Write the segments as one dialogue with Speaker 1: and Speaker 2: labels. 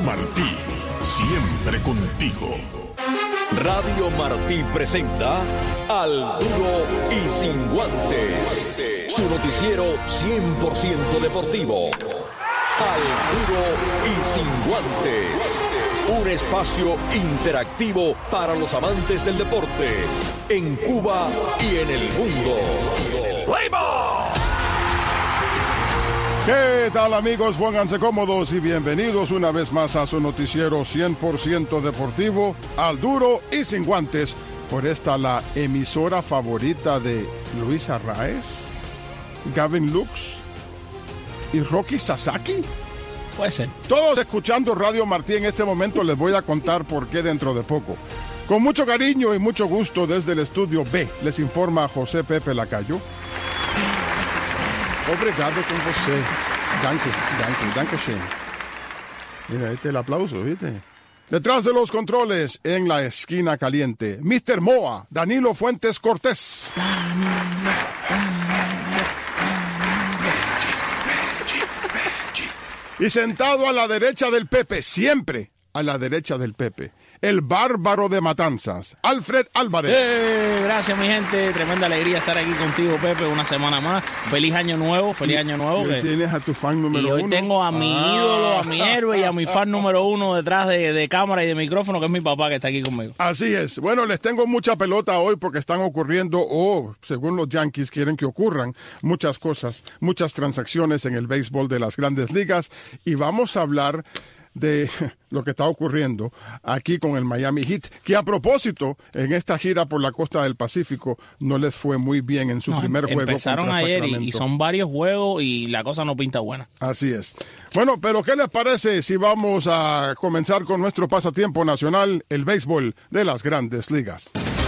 Speaker 1: Martí, siempre contigo.
Speaker 2: Radio Martí presenta Al Duro y Sin Guances, su noticiero 100% deportivo. Al Duro y Sin Guances, un espacio interactivo para los amantes del deporte en Cuba y en el mundo. ¡Play-ball!
Speaker 3: ¿Qué tal, amigos? Pónganse cómodos y bienvenidos una vez más a su noticiero 100% deportivo, Al Duro y Sin Guantes, por esta la emisora favorita de Luis Arraez, Gavin Lux y Rocky Sasaki.
Speaker 4: Puede ser.
Speaker 3: Todos escuchando Radio Martí en este momento. Les voy a contar por qué dentro de poco. Con mucho cariño y mucho gusto desde el estudio B, les informa José Pepe Lacayo. Obrigado con José. Danke schön. Mira, este es el aplauso, ¿viste? Detrás de los controles, en la esquina caliente, Mr. Moa, Danilo Fuentes Cortés. Y sentado a la derecha del Pepe, siempre a la derecha del Pepe, el bárbaro de Matanzas, Alfred Álvarez.
Speaker 4: Gracias, mi gente. Tremenda alegría estar aquí contigo, Pepe, una semana más. Feliz año nuevo, feliz año nuevo.
Speaker 3: Y tienes a tu fan número uno.
Speaker 4: Y hoy tengo a mi ídolo, a mi héroe y a mi fan número uno detrás de cámara y de micrófono, que es mi papá, que está aquí conmigo.
Speaker 3: Así es. Bueno, les tengo mucha pelota hoy porque están ocurriendo, según los Yankees, quieren que ocurran muchas cosas, muchas transacciones en el béisbol de las Grandes Ligas. Y vamos a hablar de lo que está ocurriendo aquí con el Miami Heat, que a propósito, en esta gira por la costa del Pacífico, no les fue muy bien en su primer juego.
Speaker 4: Empezaron ayer y son varios juegos y la cosa no pinta buena.
Speaker 3: Así es. Bueno, pero ¿qué les parece si vamos a comenzar con nuestro pasatiempo nacional, el béisbol de las Grandes Ligas?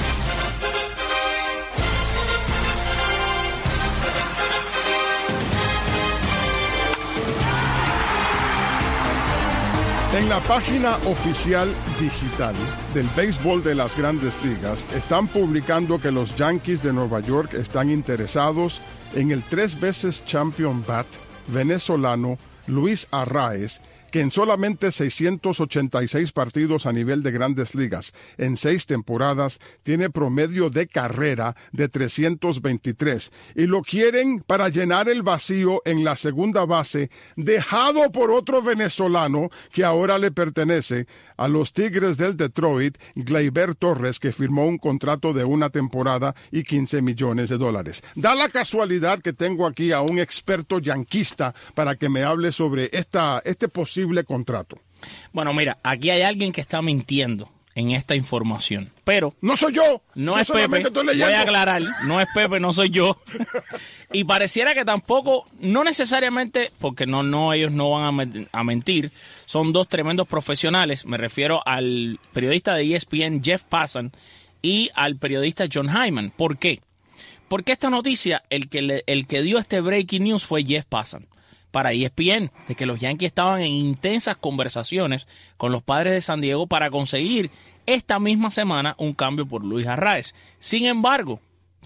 Speaker 3: En la página oficial digital del béisbol de las Grandes Ligas están publicando que los Yankees de Nueva York están interesados en el 3 veces champion bat venezolano Luis Arraez, que en solamente 686 partidos a nivel de Grandes Ligas en 6 temporadas tiene promedio de carrera de 323 y lo quieren para llenar el vacío en la segunda base dejado por otro venezolano que ahora le pertenece a los Tigres del Detroit, Gleyber Torres, que firmó un contrato de 1 temporada y $15 millones. Da la casualidad que tengo aquí a un experto yanquista para que me hable sobre este posible contrato.
Speaker 4: Bueno, mira, aquí hay alguien que está mintiendo en esta información, pero
Speaker 3: no soy yo.
Speaker 4: No es Pepe. Voy a aclarar, no es Pepe, no soy yo. Y pareciera que tampoco, no necesariamente, porque no ellos no van a mentir. Son dos tremendos profesionales. Me refiero al periodista de ESPN Jeff Passan y al periodista John Hyman. ¿Por qué? Porque esta noticia, el que dio este breaking news fue Jeff Passan para ESPN, de que los Yankees estaban en intensas conversaciones con los Padres de San Diego para conseguir esta misma semana un cambio por Luis Arraez. Sin embargo,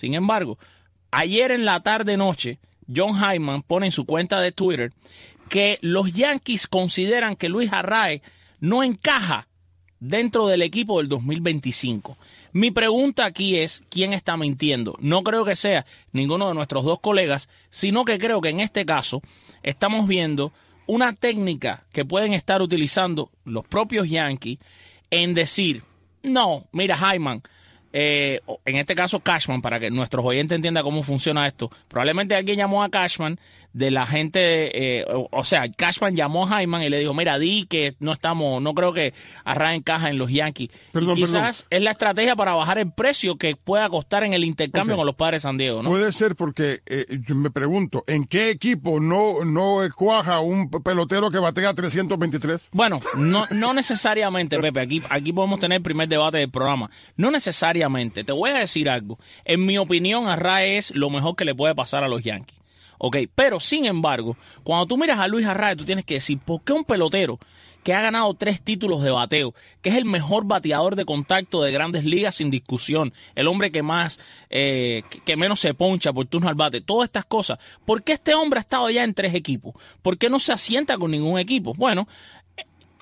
Speaker 4: ayer en la tarde-noche, John Hyman pone en su cuenta de Twitter que los Yankees consideran que Luis Arraez no encaja dentro del equipo del 2025. Mi pregunta aquí es, ¿quién está mintiendo? No creo que sea ninguno de nuestros dos colegas, sino que creo que en este caso estamos viendo una técnica que pueden estar utilizando los propios Yankees en decir, no, mira, Hyman, en este caso Cashman, para que nuestros oyentes entiendan cómo funciona esto, probablemente alguien llamó a Cashman de la gente, Cashman llamó a Hyman y le dijo, mira, di que no creo que Arraez encaja en los Yankees. Quizás es la estrategia para bajar el precio que pueda costar en el intercambio con los Padres de San Diego, ¿no? Puede
Speaker 3: ser porque yo me pregunto, ¿en qué equipo no cuaja un pelotero que batea 323?
Speaker 4: Bueno, no necesariamente, Pepe, aquí podemos tener el primer debate del programa. No necesariamente, te voy a decir algo. En mi opinión, Arraez es lo mejor que le puede pasar a los Yankees. Ok, pero sin embargo, cuando tú miras a Luis Arraez, tú tienes que decir, ¿por qué un pelotero que ha ganado 3 títulos de bateo, que es el mejor bateador de contacto de Grandes Ligas sin discusión, el hombre que más, que menos se poncha por turno al bate, todas estas cosas, ¿por qué este hombre ha estado ya en 3 equipos? ¿Por qué no se asienta con ningún equipo? Bueno,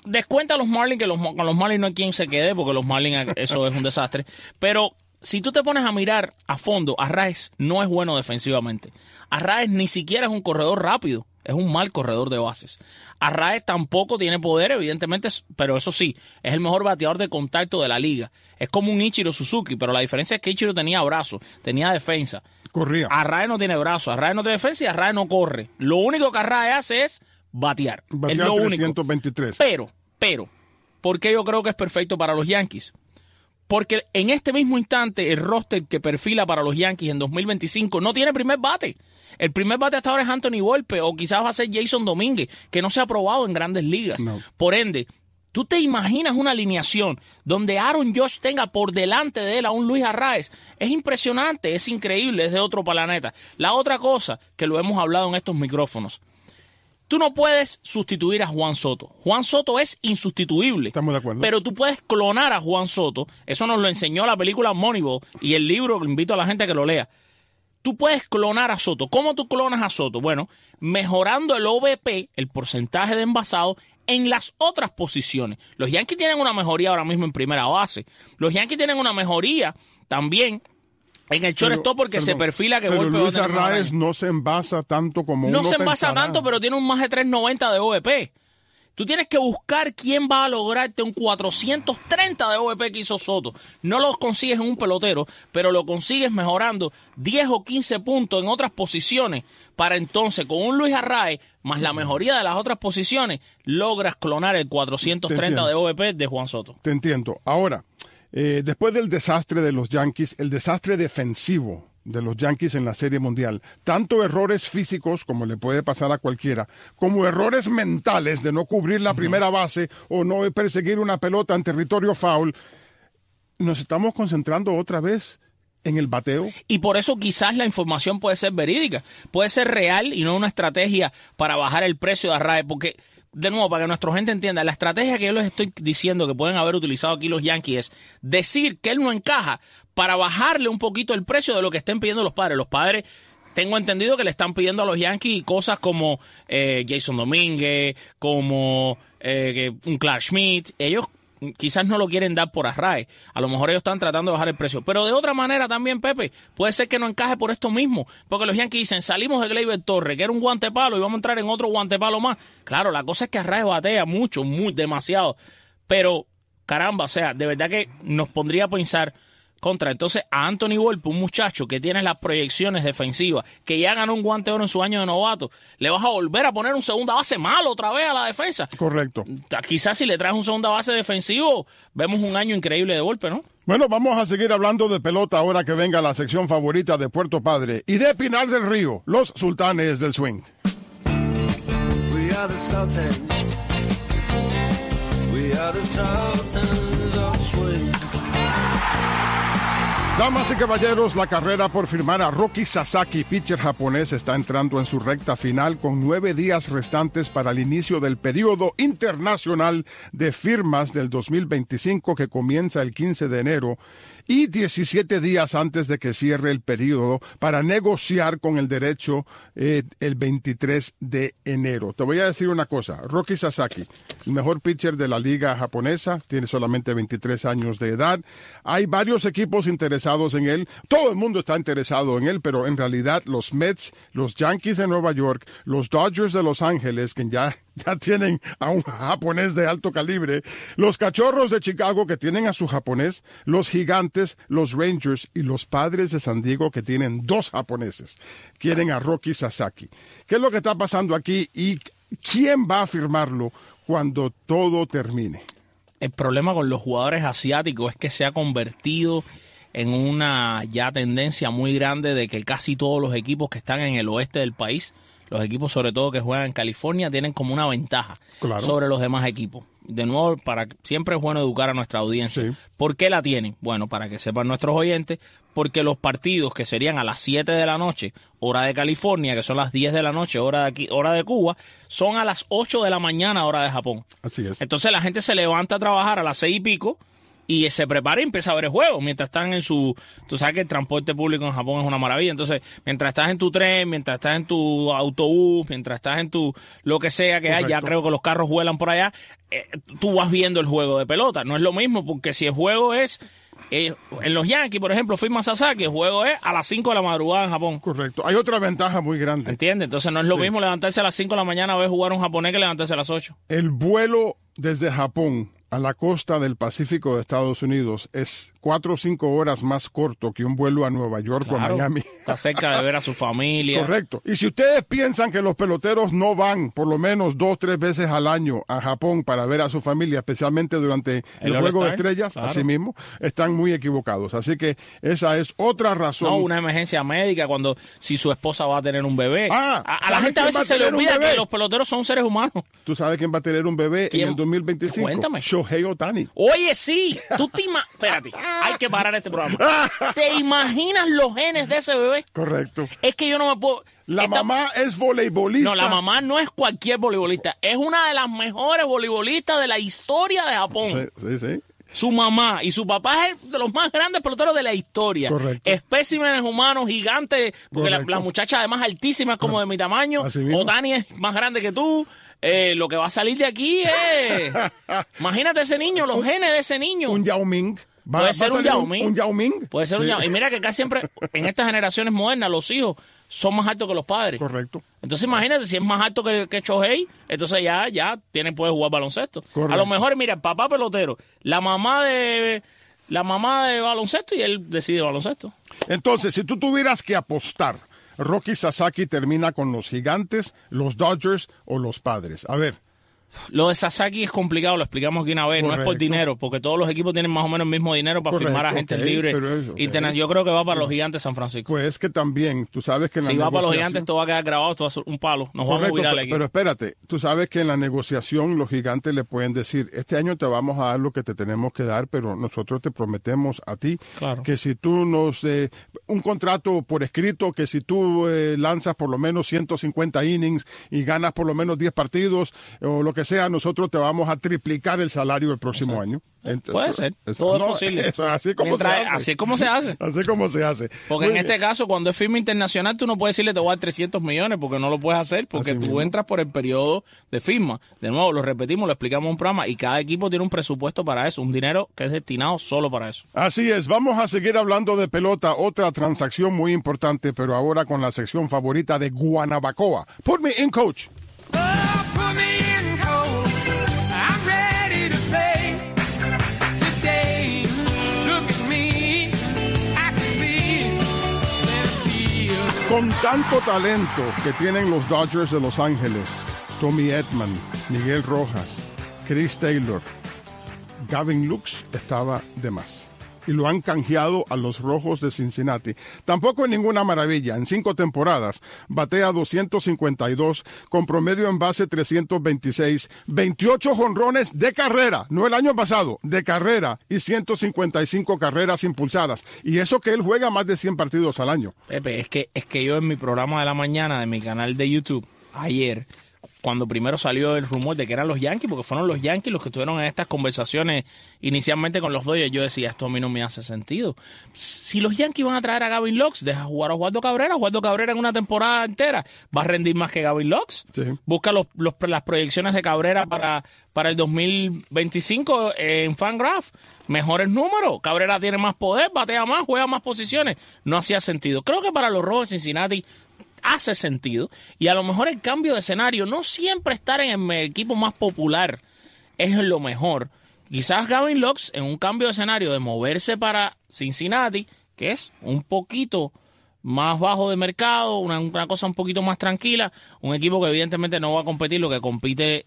Speaker 4: descuenta a los Marlins, que con los Marlins no hay quien se quede, porque los Marlins, eso es un desastre. Pero si tú te pones a mirar a fondo, Arraez no es bueno defensivamente. Arraez ni siquiera es un corredor rápido. Es un mal corredor de bases. Arraez tampoco tiene poder, evidentemente, pero eso sí, es el mejor bateador de contacto de la liga. Es como un Ichiro Suzuki, pero la diferencia es que Ichiro tenía brazo, tenía defensa.
Speaker 3: Corría.
Speaker 4: Arraez no tiene brazo, Arraez no tiene defensa y Arraez no corre. Lo único que Arraez hace es batear. Es lo
Speaker 3: 323.
Speaker 4: único. Pero, ¿por qué yo creo que es perfecto para los Yankees? Porque en este mismo instante el roster que perfila para los Yankees en 2025 no tiene primer bate. El primer bate hasta ahora es Anthony Volpe o quizás va a ser Jason Domínguez, que no se ha probado en Grandes Ligas. No. Por ende, ¿tú te imaginas una alineación donde Aaron Judge tenga por delante de él a un Luis Arraez? Es impresionante, es increíble, es de otro planeta. La otra cosa, que lo hemos hablado en estos micrófonos, tú no puedes sustituir a Juan Soto. Juan Soto es insustituible.
Speaker 3: Estamos de acuerdo.
Speaker 4: Pero tú puedes clonar a Juan Soto. Eso nos lo enseñó la película Moneyball y el libro, invito a la gente a que lo lea. Tú puedes clonar a Soto. ¿Cómo tú clonas a Soto? Bueno, mejorando el OBP, el porcentaje de envasado, en las otras posiciones. Los Yankees tienen una mejoría ahora mismo en primera base. Los Yankees tienen una mejoría también en el shortstop porque se perfila que Volpe
Speaker 3: Luis Arraez no se envasa tanto como uno
Speaker 4: No se envasa
Speaker 3: pensará.
Speaker 4: tanto, pero tiene un más de 390 de OBP. Tú tienes que buscar quién va a lograrte un 430 de OBP que hizo Soto. No lo consigues en un pelotero, pero lo consigues mejorando 10 o 15 puntos en otras posiciones para entonces, con un Luis Arraez más la mejoría de las otras posiciones, logras clonar el 430 de OBP de Juan Soto.
Speaker 3: Te entiendo. Ahora, después del desastre de los Yankees, el desastre defensivo de los Yankees en la Serie Mundial, tanto errores físicos, como le puede pasar a cualquiera, como errores mentales de no cubrir la primera base o no perseguir una pelota en territorio foul, nos estamos concentrando otra vez en el bateo.
Speaker 4: Y por eso quizás la información puede ser verídica, puede ser real y no una estrategia para bajar el precio de Arraez, porque, de nuevo, para que nuestra gente entienda, la estrategia que yo les estoy diciendo que pueden haber utilizado aquí los Yankees es decir que él no encaja para bajarle un poquito el precio de lo que estén pidiendo los padres. Los padres, tengo entendido que le están pidiendo a los Yankees cosas como Jason Domínguez, como un Clark Schmidt. Ellos quizás no lo quieren dar por Arraez. A lo mejor ellos están tratando de bajar el precio. Pero de otra manera también, Pepe, puede ser que no encaje por esto mismo. Porque los Yankees dicen, salimos de Gleyber Torres, que era un guantepalo, y vamos a entrar en otro guantepalo más. Claro, la cosa es que Arraez batea mucho, demasiado. Pero, caramba, o sea, de verdad que nos pondría a pensar entonces a Anthony Volpe, un muchacho que tiene las proyecciones defensivas, que ya ganó un guante de oro en su año de novato, le vas a volver a poner un segunda base malo otra vez a la defensa.
Speaker 3: Correcto.
Speaker 4: Quizás si le traes un segunda base defensivo, vemos un año increíble de Volpe, ¿no?
Speaker 3: Bueno, vamos a seguir hablando de pelota ahora que venga la sección favorita de Puerto Padre y de Pinar del Río, los sultanes del swing.
Speaker 5: We are the Sultans. We are the Sultans of swing.
Speaker 3: Damas y caballeros, la carrera por firmar a Roki Sasaki, pitcher japonés, está entrando en su recta final con 9 días restantes para el inicio del periodo internacional de firmas del 2025 que comienza el 15 de enero y 17 días antes de que cierre el periodo para negociar con el derecho el 23 de enero. Te voy a decir una cosa, Roki Sasaki, el mejor pitcher de la liga japonesa, tiene solamente 23 años de edad. Hay varios equipos interesados en él, todo el mundo está interesado en él, pero en realidad los Mets, los Yankees de Nueva York, los Dodgers de Los Ángeles, que ya tienen a un japonés de alto calibre, los Cachorros de Chicago que tienen a su japonés, los Gigantes, los Rangers y los Padres de San Diego que tienen 2 japoneses. Quieren a Roki Sasaki. ¿Qué es lo que está pasando aquí y quién va a firmarlo cuando todo termine?
Speaker 4: El problema con los jugadores asiáticos es que se ha convertido en una ya tendencia muy grande de que casi todos los equipos que están en el oeste del país, los equipos sobre todo que juegan en California, tienen como una ventaja sobre los demás equipos. De nuevo, siempre es bueno educar a nuestra audiencia. Sí. ¿Por qué la tienen? Bueno, para que sepan nuestros oyentes, porque los partidos que serían a las 7 de la noche, hora de California, que son las 10 de la noche, hora de Cuba, son a las 8 de la mañana, hora de Japón.
Speaker 3: Así es.
Speaker 4: Entonces la gente se levanta a trabajar a las 6 y pico, y se prepara y empieza a ver el juego mientras están en su... Tú sabes que el transporte público en Japón es una maravilla, entonces mientras estás en tu tren, mientras estás en tu autobús, mientras estás en tu lo que sea que haya, ya creo que los carros vuelan por allá, tú vas viendo el juego de pelota. No es lo mismo, porque si el juego es... en los Yankees, por ejemplo, firma Sasaki, el juego es a las 5 de la madrugada en Japón.
Speaker 3: Correcto. Hay otra ventaja muy grande.
Speaker 4: ¿Entiendes? Entonces no es lo mismo levantarse a las 5 de la mañana a ver jugar a un japonés que levantarse a las 8.
Speaker 3: El vuelo desde Japón a la costa del Pacífico de Estados Unidos es 4 o 5 horas más corto que un vuelo a Nueva York o a Miami.
Speaker 4: Está cerca de ver a su familia.
Speaker 3: Correcto. Y si ustedes piensan que los peloteros no van por lo menos 2 o 3 veces al año a Japón para ver a su familia, especialmente durante el Juego de Estrellas, así mismo, están muy equivocados. Así que esa es otra razón.
Speaker 4: No, una emergencia médica, si su esposa va a tener un bebé. A la gente a veces se le olvida que los peloteros son seres humanos.
Speaker 3: ¿Tú sabes quién va a tener un bebé en el 2025?
Speaker 4: Cuéntame.
Speaker 3: Shohei Ohtani.
Speaker 4: Oye, sí. Espérate. Hay que parar este programa. ¿Te imaginas los genes de ese bebé?
Speaker 3: Correcto.
Speaker 4: Es que yo no me puedo...
Speaker 3: Mamá es voleibolista.
Speaker 4: No, la mamá no es cualquier voleibolista. Es una de las mejores voleibolistas de la historia de Japón.
Speaker 3: Sí.
Speaker 4: Su mamá y su papá es de los más grandes peloteros de la historia.
Speaker 3: Correcto.
Speaker 4: Especímenes humanos gigantes, porque la muchacha además altísima es como de mi tamaño. Ohtani es más grande que tú. Lo que va a salir de aquí es... Imagínate ese niño, los genes de ese niño.
Speaker 3: Un Yao Ming.
Speaker 4: Puede ser un Yao Ming.
Speaker 3: Un Yao Ming.
Speaker 4: Puede ser un Yao. Y mira que casi siempre, en estas generaciones modernas, los hijos son más altos que los padres.
Speaker 3: Correcto.
Speaker 4: Entonces imagínate, si es más alto que Shohei, entonces ya puede jugar baloncesto.
Speaker 3: Correcto.
Speaker 4: A lo mejor, mira, el papá pelotero, la mamá de baloncesto, y él decide baloncesto.
Speaker 3: Entonces, si tú tuvieras que apostar, Roki Sasaki termina con los Gigantes, los Dodgers o los Padres. A ver.
Speaker 4: Lo de Sasaki es complicado, lo explicamos aquí una vez. Correcto. No es por dinero, porque todos los equipos tienen más o menos el mismo dinero para firmar a gente libre. Yo creo que va para los Gigantes de San Francisco.
Speaker 3: Pues que también, tú sabes que en la
Speaker 4: negociación... Si va para los Gigantes, esto va a quedar grabado, esto va a ser un palo. Nos vamos a virar aquí.
Speaker 3: Pero espérate, tú sabes que en la negociación los Gigantes le pueden decir, este año te vamos a dar lo que te tenemos que dar, pero nosotros te prometemos a ti que si tú nos... un contrato por escrito, que si tú lanzas por lo menos 150 innings y ganas por lo menos 10 partidos o lo que sea, nosotros te vamos a triplicar el salario el próximo año.
Speaker 4: Puede ser, todo es posible.
Speaker 3: Así como se hace.
Speaker 4: Porque en este caso, cuando es firma internacional, tú no puedes decirle te voy a dar 300 millones, porque no lo puedes hacer, porque tú entras por el periodo de firma. De nuevo, lo repetimos, lo explicamos en un programa, y cada equipo tiene un presupuesto para eso, un dinero que es destinado solo para eso.
Speaker 3: Así es, vamos a seguir hablando de pelota, otra transacción muy importante, pero ahora con la sección favorita de Guanabacoa. Put me in, coach.
Speaker 5: Put me in, coach. I'm ready to play today. Look at me, I can be center field.
Speaker 3: Con tanto talento que tienen los Dodgers de Los Ángeles, Tommy Edman, Miguel Rojas, Chris Taylor, Gavin Lux estaba de más. Y lo han canjeado a los Rojos de Cincinnati. Tampoco es ninguna maravilla. En 5 temporadas batea 252, con promedio en base 326, 28 jonrones de carrera, no el año pasado, de carrera, y 155 carreras impulsadas. Y eso que él juega más de 100 partidos al año.
Speaker 4: Pepe, es que yo en mi programa de la mañana de mi canal de YouTube, ayer, cuando primero salió el rumor de que eran los Yankees, porque fueron los Yankees los que estuvieron en estas conversaciones inicialmente con los Dodgers, yo decía, esto a mí no me hace sentido. Si los Yankees van a traer a Gavin Lux, deja jugar a Oswaldo Cabrera en una temporada entera, va a rendir más que Gavin Lux.
Speaker 3: Sí.
Speaker 4: Busca las proyecciones de Cabrera para el 2025 en Fangraph. Mejores números, Cabrera tiene más poder, batea más, juega más posiciones. No hacía sentido. Creo que para los Rojos de Cincinnati hace sentido, y a lo mejor el cambio de escenario, no siempre estar en el equipo más popular es lo mejor. Quizás Gavin Lux en un cambio de escenario de moverse para Cincinnati, que es un poquito más bajo de mercado, una cosa un poquito más tranquila, un equipo que evidentemente no va a competir lo que compite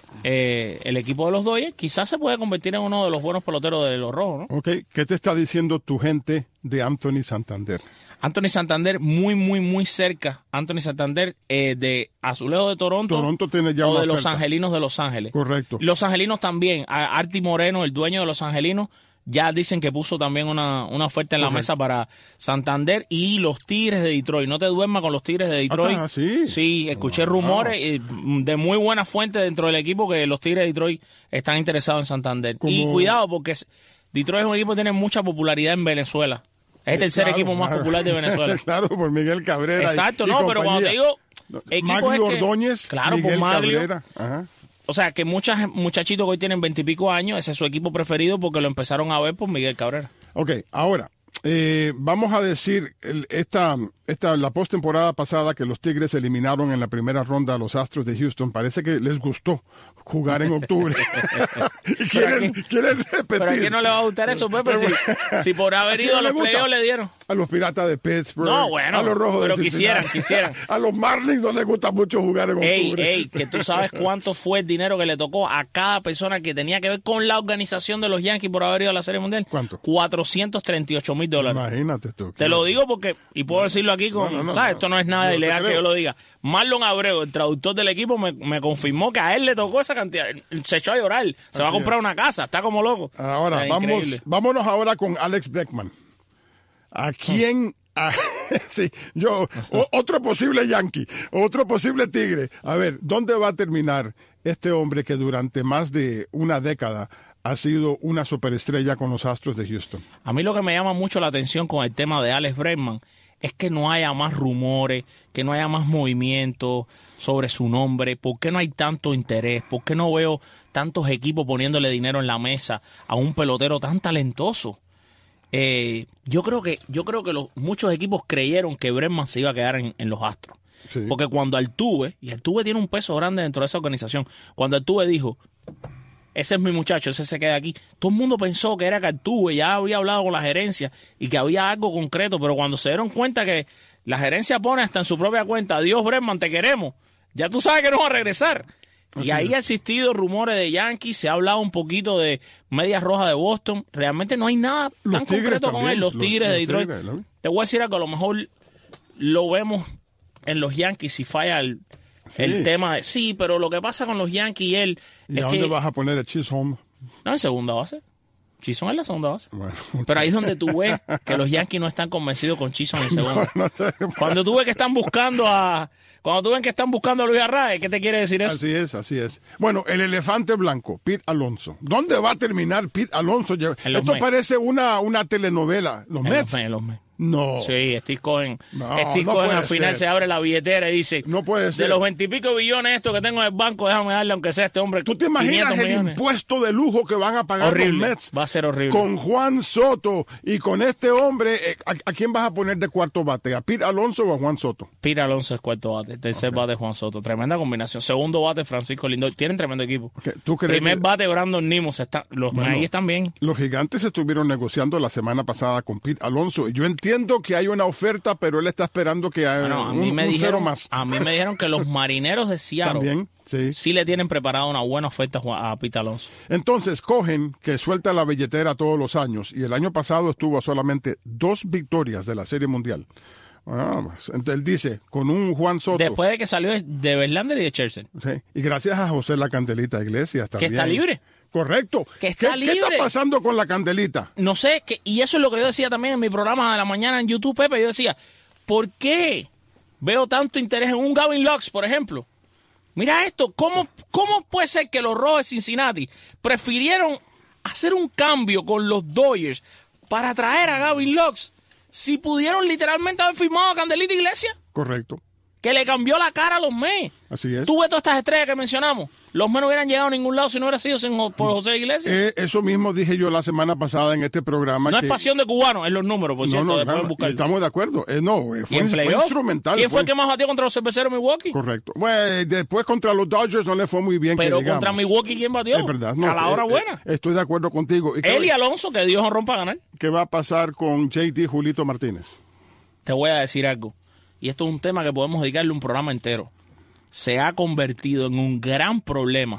Speaker 4: el equipo de los Dodgers, quizás se puede convertir en uno de los buenos peloteros de los Rojos, ¿no?
Speaker 3: Ok, ¿qué te está diciendo tu gente de Anthony Santander?
Speaker 4: Anthony Santander muy, muy, muy cerca. Anthony Santander de Azulejos de Toronto.
Speaker 3: Toronto tiene ya
Speaker 4: o
Speaker 3: una
Speaker 4: de Los
Speaker 3: oferta.
Speaker 4: Angelinos de Los Ángeles.
Speaker 3: Correcto.
Speaker 4: Los Angelinos también. Artie Moreno, el dueño de Los Angelinos, ya dicen que puso también una oferta en la mesa para Santander, y los Tigres de Detroit. No te duermas con los Tigres de Detroit.
Speaker 3: ¿Sí?
Speaker 4: Sí, escuché rumores de muy buena fuente dentro del equipo que los Tigres de Detroit están interesados en Santander. Y cuidado, porque Detroit es un equipo que tiene mucha popularidad en Venezuela. Es el tercer equipo más popular de Venezuela.
Speaker 3: Claro, por Miguel Cabrera.
Speaker 4: Exacto,
Speaker 3: y
Speaker 4: no, pero cuando te digo equipos
Speaker 3: Maglio
Speaker 4: es que,
Speaker 3: Ordóñez,
Speaker 4: claro,
Speaker 3: Miguel
Speaker 4: por Maglio.
Speaker 3: Cabrera. Ajá.
Speaker 4: O sea, que muchos muchachitos que hoy tienen 20 y pico años, ese es su equipo preferido porque lo empezaron a ver por Miguel Cabrera.
Speaker 3: Ok, ahora, vamos a decir, la postemporada pasada que los Tigres eliminaron en la primera ronda a los Astros de Houston, parece que les gustó jugar en octubre. Y quieren repetir.
Speaker 4: Pero a quién no le va a gustar eso, Pepe, si por haber ido a los playoffs le dieron.
Speaker 3: A los Piratas de Pittsburgh,
Speaker 4: No, bueno,
Speaker 3: a los Rojos
Speaker 4: pero
Speaker 3: de Cincinnati.
Speaker 4: quisieran.
Speaker 3: A los Marlins no les gusta mucho jugar en octubre.
Speaker 4: Ey, que tú sabes cuánto fue el dinero que le tocó a cada persona que tenía que ver con la organización de los Yankees por haber ido a la Serie Mundial.
Speaker 3: ¿Cuánto?
Speaker 4: $438,000.
Speaker 3: Imagínate tú.
Speaker 4: Te lo digo porque, y puedo decirlo aquí con, ¿sabes? Esto no es nada ilegal que yo lo diga. Marlon Abreu, el traductor del equipo, me confirmó que a él le tocó esa cantidad. Se echó a llorar. Se va a comprar una casa. Está como loco.
Speaker 3: Ahora,
Speaker 4: O sea, increíble.
Speaker 3: vámonos ahora con Alex Beckman. ¿A quién? Sí, otro posible Yankee, otro posible Tigre. A ver, ¿dónde va a terminar este hombre que durante más de una década ha sido una superestrella con los Astros de Houston?
Speaker 4: A mí lo que me llama mucho la atención con el tema de Alex Bregman es que no haya más rumores, que no haya más movimiento sobre su nombre. ¿Por qué no hay tanto interés? ¿Por qué no veo tantos equipos poniéndole dinero en la mesa a un pelotero tan talentoso? Yo creo que muchos equipos creyeron que Bregman se iba a quedar en los Astros.
Speaker 3: Sí.
Speaker 4: Porque cuando Altuve, y Altuve tiene un peso grande dentro de esa organización, cuando Altuve dijo, ese es mi muchacho, ese se queda aquí, todo el mundo pensó que era que Altuve ya había hablado con la gerencia y que había algo concreto, pero cuando se dieron cuenta que la gerencia pone hasta en su propia cuenta, adiós Bregman, te queremos, ya tú sabes que no va a regresar. Y ahí ha existido rumores de Yankees, se ha hablado un poquito de Medias Rojas de Boston. Realmente no hay nada tan concreto con él. Los Tigres de Detroit. Te voy a decir algo, a lo mejor lo vemos en los Yankees si falla el tema de... Sí, pero lo que pasa con los Yankees y él...
Speaker 3: ¿Y a dónde vas a poner a Chisholm?
Speaker 4: No, en segunda base. Chisholm es la segunda base.
Speaker 3: Bueno,
Speaker 4: pero ahí es donde tú ves que los Yankees no están convencidos con Chisholm en segunda. Cuando tú ves que están buscando a... Cuando tú ven que están buscando a Luis Arraez, ¿qué te quiere decir eso?
Speaker 3: Así es. Bueno, el elefante blanco, Pete Alonso. ¿Dónde va a terminar Pete Alonso? Esto parece una telenovela. ¿Los Mets?
Speaker 4: En los Mets.
Speaker 3: No.
Speaker 4: Sí, Steve Cohen.
Speaker 3: No,
Speaker 4: Steve
Speaker 3: no
Speaker 4: Cohen
Speaker 3: puede
Speaker 4: al final
Speaker 3: ser.
Speaker 4: se abre la billetera y dice,
Speaker 3: No puede ser.
Speaker 4: de los 20 y pico billones estos que tengo en el banco, déjame darle aunque sea a este hombre.
Speaker 3: ¿Tú te imaginas
Speaker 4: 500
Speaker 3: el
Speaker 4: millones?
Speaker 3: impuesto de lujo que van a pagar
Speaker 4: Horrible.
Speaker 3: los Mets?
Speaker 4: Va a ser horrible.
Speaker 3: Con Juan Soto y con este hombre, ¿a quién vas a poner de cuarto bate? ¿A Pete Alonso o a Juan Soto?
Speaker 4: Pete Alonso es cuarto bate, tercer bate Juan Soto. Tremenda combinación. Segundo bate Francisco Lindor. Tienen tremendo equipo.
Speaker 3: ¿Tú crees
Speaker 4: Primer
Speaker 3: que
Speaker 4: bate Brandon Nimmo. Ahí están bien.
Speaker 3: los Gigantes estuvieron negociando la semana pasada con Pete Alonso? Yo entiendo que hay una oferta, pero él está esperando que haya
Speaker 4: Bueno,
Speaker 3: un cero más.
Speaker 4: A mí me dijeron que los Marineros de Seattle
Speaker 3: También, sí.
Speaker 4: le tienen preparada una buena oferta a Pete Alonso.
Speaker 3: Entonces, Cohen, que suelta la billetera todos los años, y el año pasado estuvo a solamente 2 victorias de la Serie Mundial. Entonces, él dice, con un Juan Soto.
Speaker 4: Después de que salió de Verlander y de Scherzer.
Speaker 3: Sí, y gracias a José La Candelita Iglesias también.
Speaker 4: Que está libre.
Speaker 3: Correcto.
Speaker 4: Que está
Speaker 3: ¿Qué
Speaker 4: libre.
Speaker 3: está pasando con La Candelita?
Speaker 4: No sé, y eso es lo que yo decía también en mi programa de la mañana en YouTube, Pepe. Yo decía, ¿por qué veo tanto interés en un Gavin Lux, por ejemplo? Mira esto, ¿cómo puede ser que los Rojos de Cincinnati prefirieron hacer un cambio con los Dodgers para traer a Gavin Lux si pudieron literalmente haber firmado a Candelita Iglesias?
Speaker 3: Correcto.
Speaker 4: Que le cambió la cara a los Mets.
Speaker 3: Así es.
Speaker 4: Tú ves todas estas estrellas que mencionamos. Los Mets no hubieran llegado a ningún lado si no hubiera sido por José Iglesias.
Speaker 3: Eso mismo dije yo la semana pasada en este programa.
Speaker 4: No es pasión de cubano, es los números, por cierto. Después
Speaker 3: claro,
Speaker 4: buscarlo.
Speaker 3: estamos de acuerdo.
Speaker 4: ¿Y
Speaker 3: Fue
Speaker 4: en playoff?
Speaker 3: instrumental.
Speaker 4: ¿Quién fue el que más batió contra los cerveceros de Milwaukee?
Speaker 3: Correcto. Bueno, después contra los Dodgers no le fue muy bien.
Speaker 4: Pero
Speaker 3: que digamos.
Speaker 4: contra Milwaukee, ¿quién batió?
Speaker 3: Es verdad.
Speaker 4: A la hora buena.
Speaker 3: Estoy de acuerdo contigo.
Speaker 4: Él y Alonso, que Dios honró para ganar.
Speaker 3: ¿Qué va a pasar con JD Julito Martínez?
Speaker 4: Te voy a decir algo. Y esto es un tema que podemos dedicarle un programa entero. Se ha convertido en un gran problema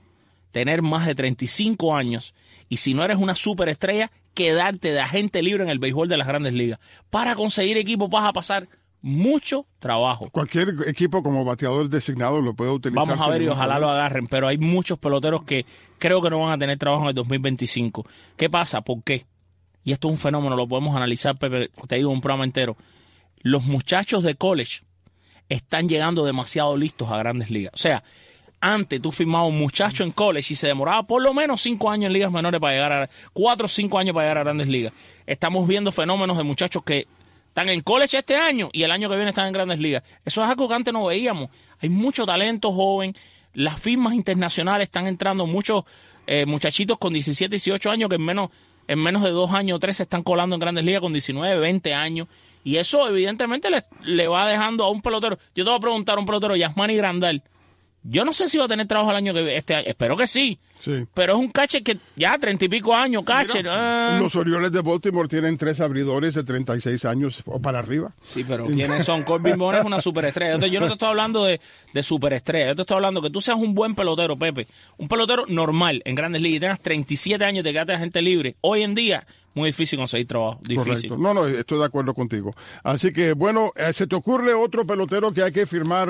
Speaker 4: tener más de 35 años y si no eres una superestrella, quedarte de agente libre en el béisbol de las Grandes Ligas. Para conseguir equipo vas a pasar mucho trabajo.
Speaker 3: Cualquier equipo como bateador designado lo puede utilizar.
Speaker 4: Vamos a ver y ojalá lo agarren, pero hay muchos peloteros que creo que no van a tener trabajo en el 2025. ¿Qué pasa? ¿Por qué? Y esto es un fenómeno, lo podemos analizar, Pepe, te digo un programa entero. Los muchachos de college están llegando demasiado listos a Grandes Ligas. O sea, Antes tú firmabas un muchacho en college y se demoraba por lo menos 5 años en ligas menores para llegar a 4 o 5 años para llegar a grandes ligas. Estamos viendo fenómenos de muchachos que están en college este año y el año que viene están en grandes ligas. Eso es algo que antes no veíamos. Hay mucho talento joven. Las firmas internacionales están entrando muchos muchachitos con 17, 18 años que en menos de 2 años o 3 se están colando en grandes ligas con 19, 20 años. Y eso evidentemente le va dejando a un pelotero. Yo te voy a preguntar a un pelotero, Yasmani Grandal. Yo no sé si va a tener trabajo el año que viene. Espero que sí. Pero es un catcher que ya 30 y pico años, catcher.
Speaker 3: Los Orioles de Baltimore tienen 3 abridores de 36 años o para arriba.
Speaker 4: Sí, pero ¿quiénes son? Corbin Bond es una superestrella. Yo no te estoy hablando de superestrella. Yo te estoy hablando que tú seas un buen pelotero, Pepe. Un pelotero normal en grandes ligas y tengas 37 años y te quedaste de gente libre. Hoy en día, muy difícil conseguir trabajo. Difícil.
Speaker 3: Correcto. No, estoy de acuerdo contigo. Así que, bueno, ¿se te ocurre otro pelotero que hay que firmar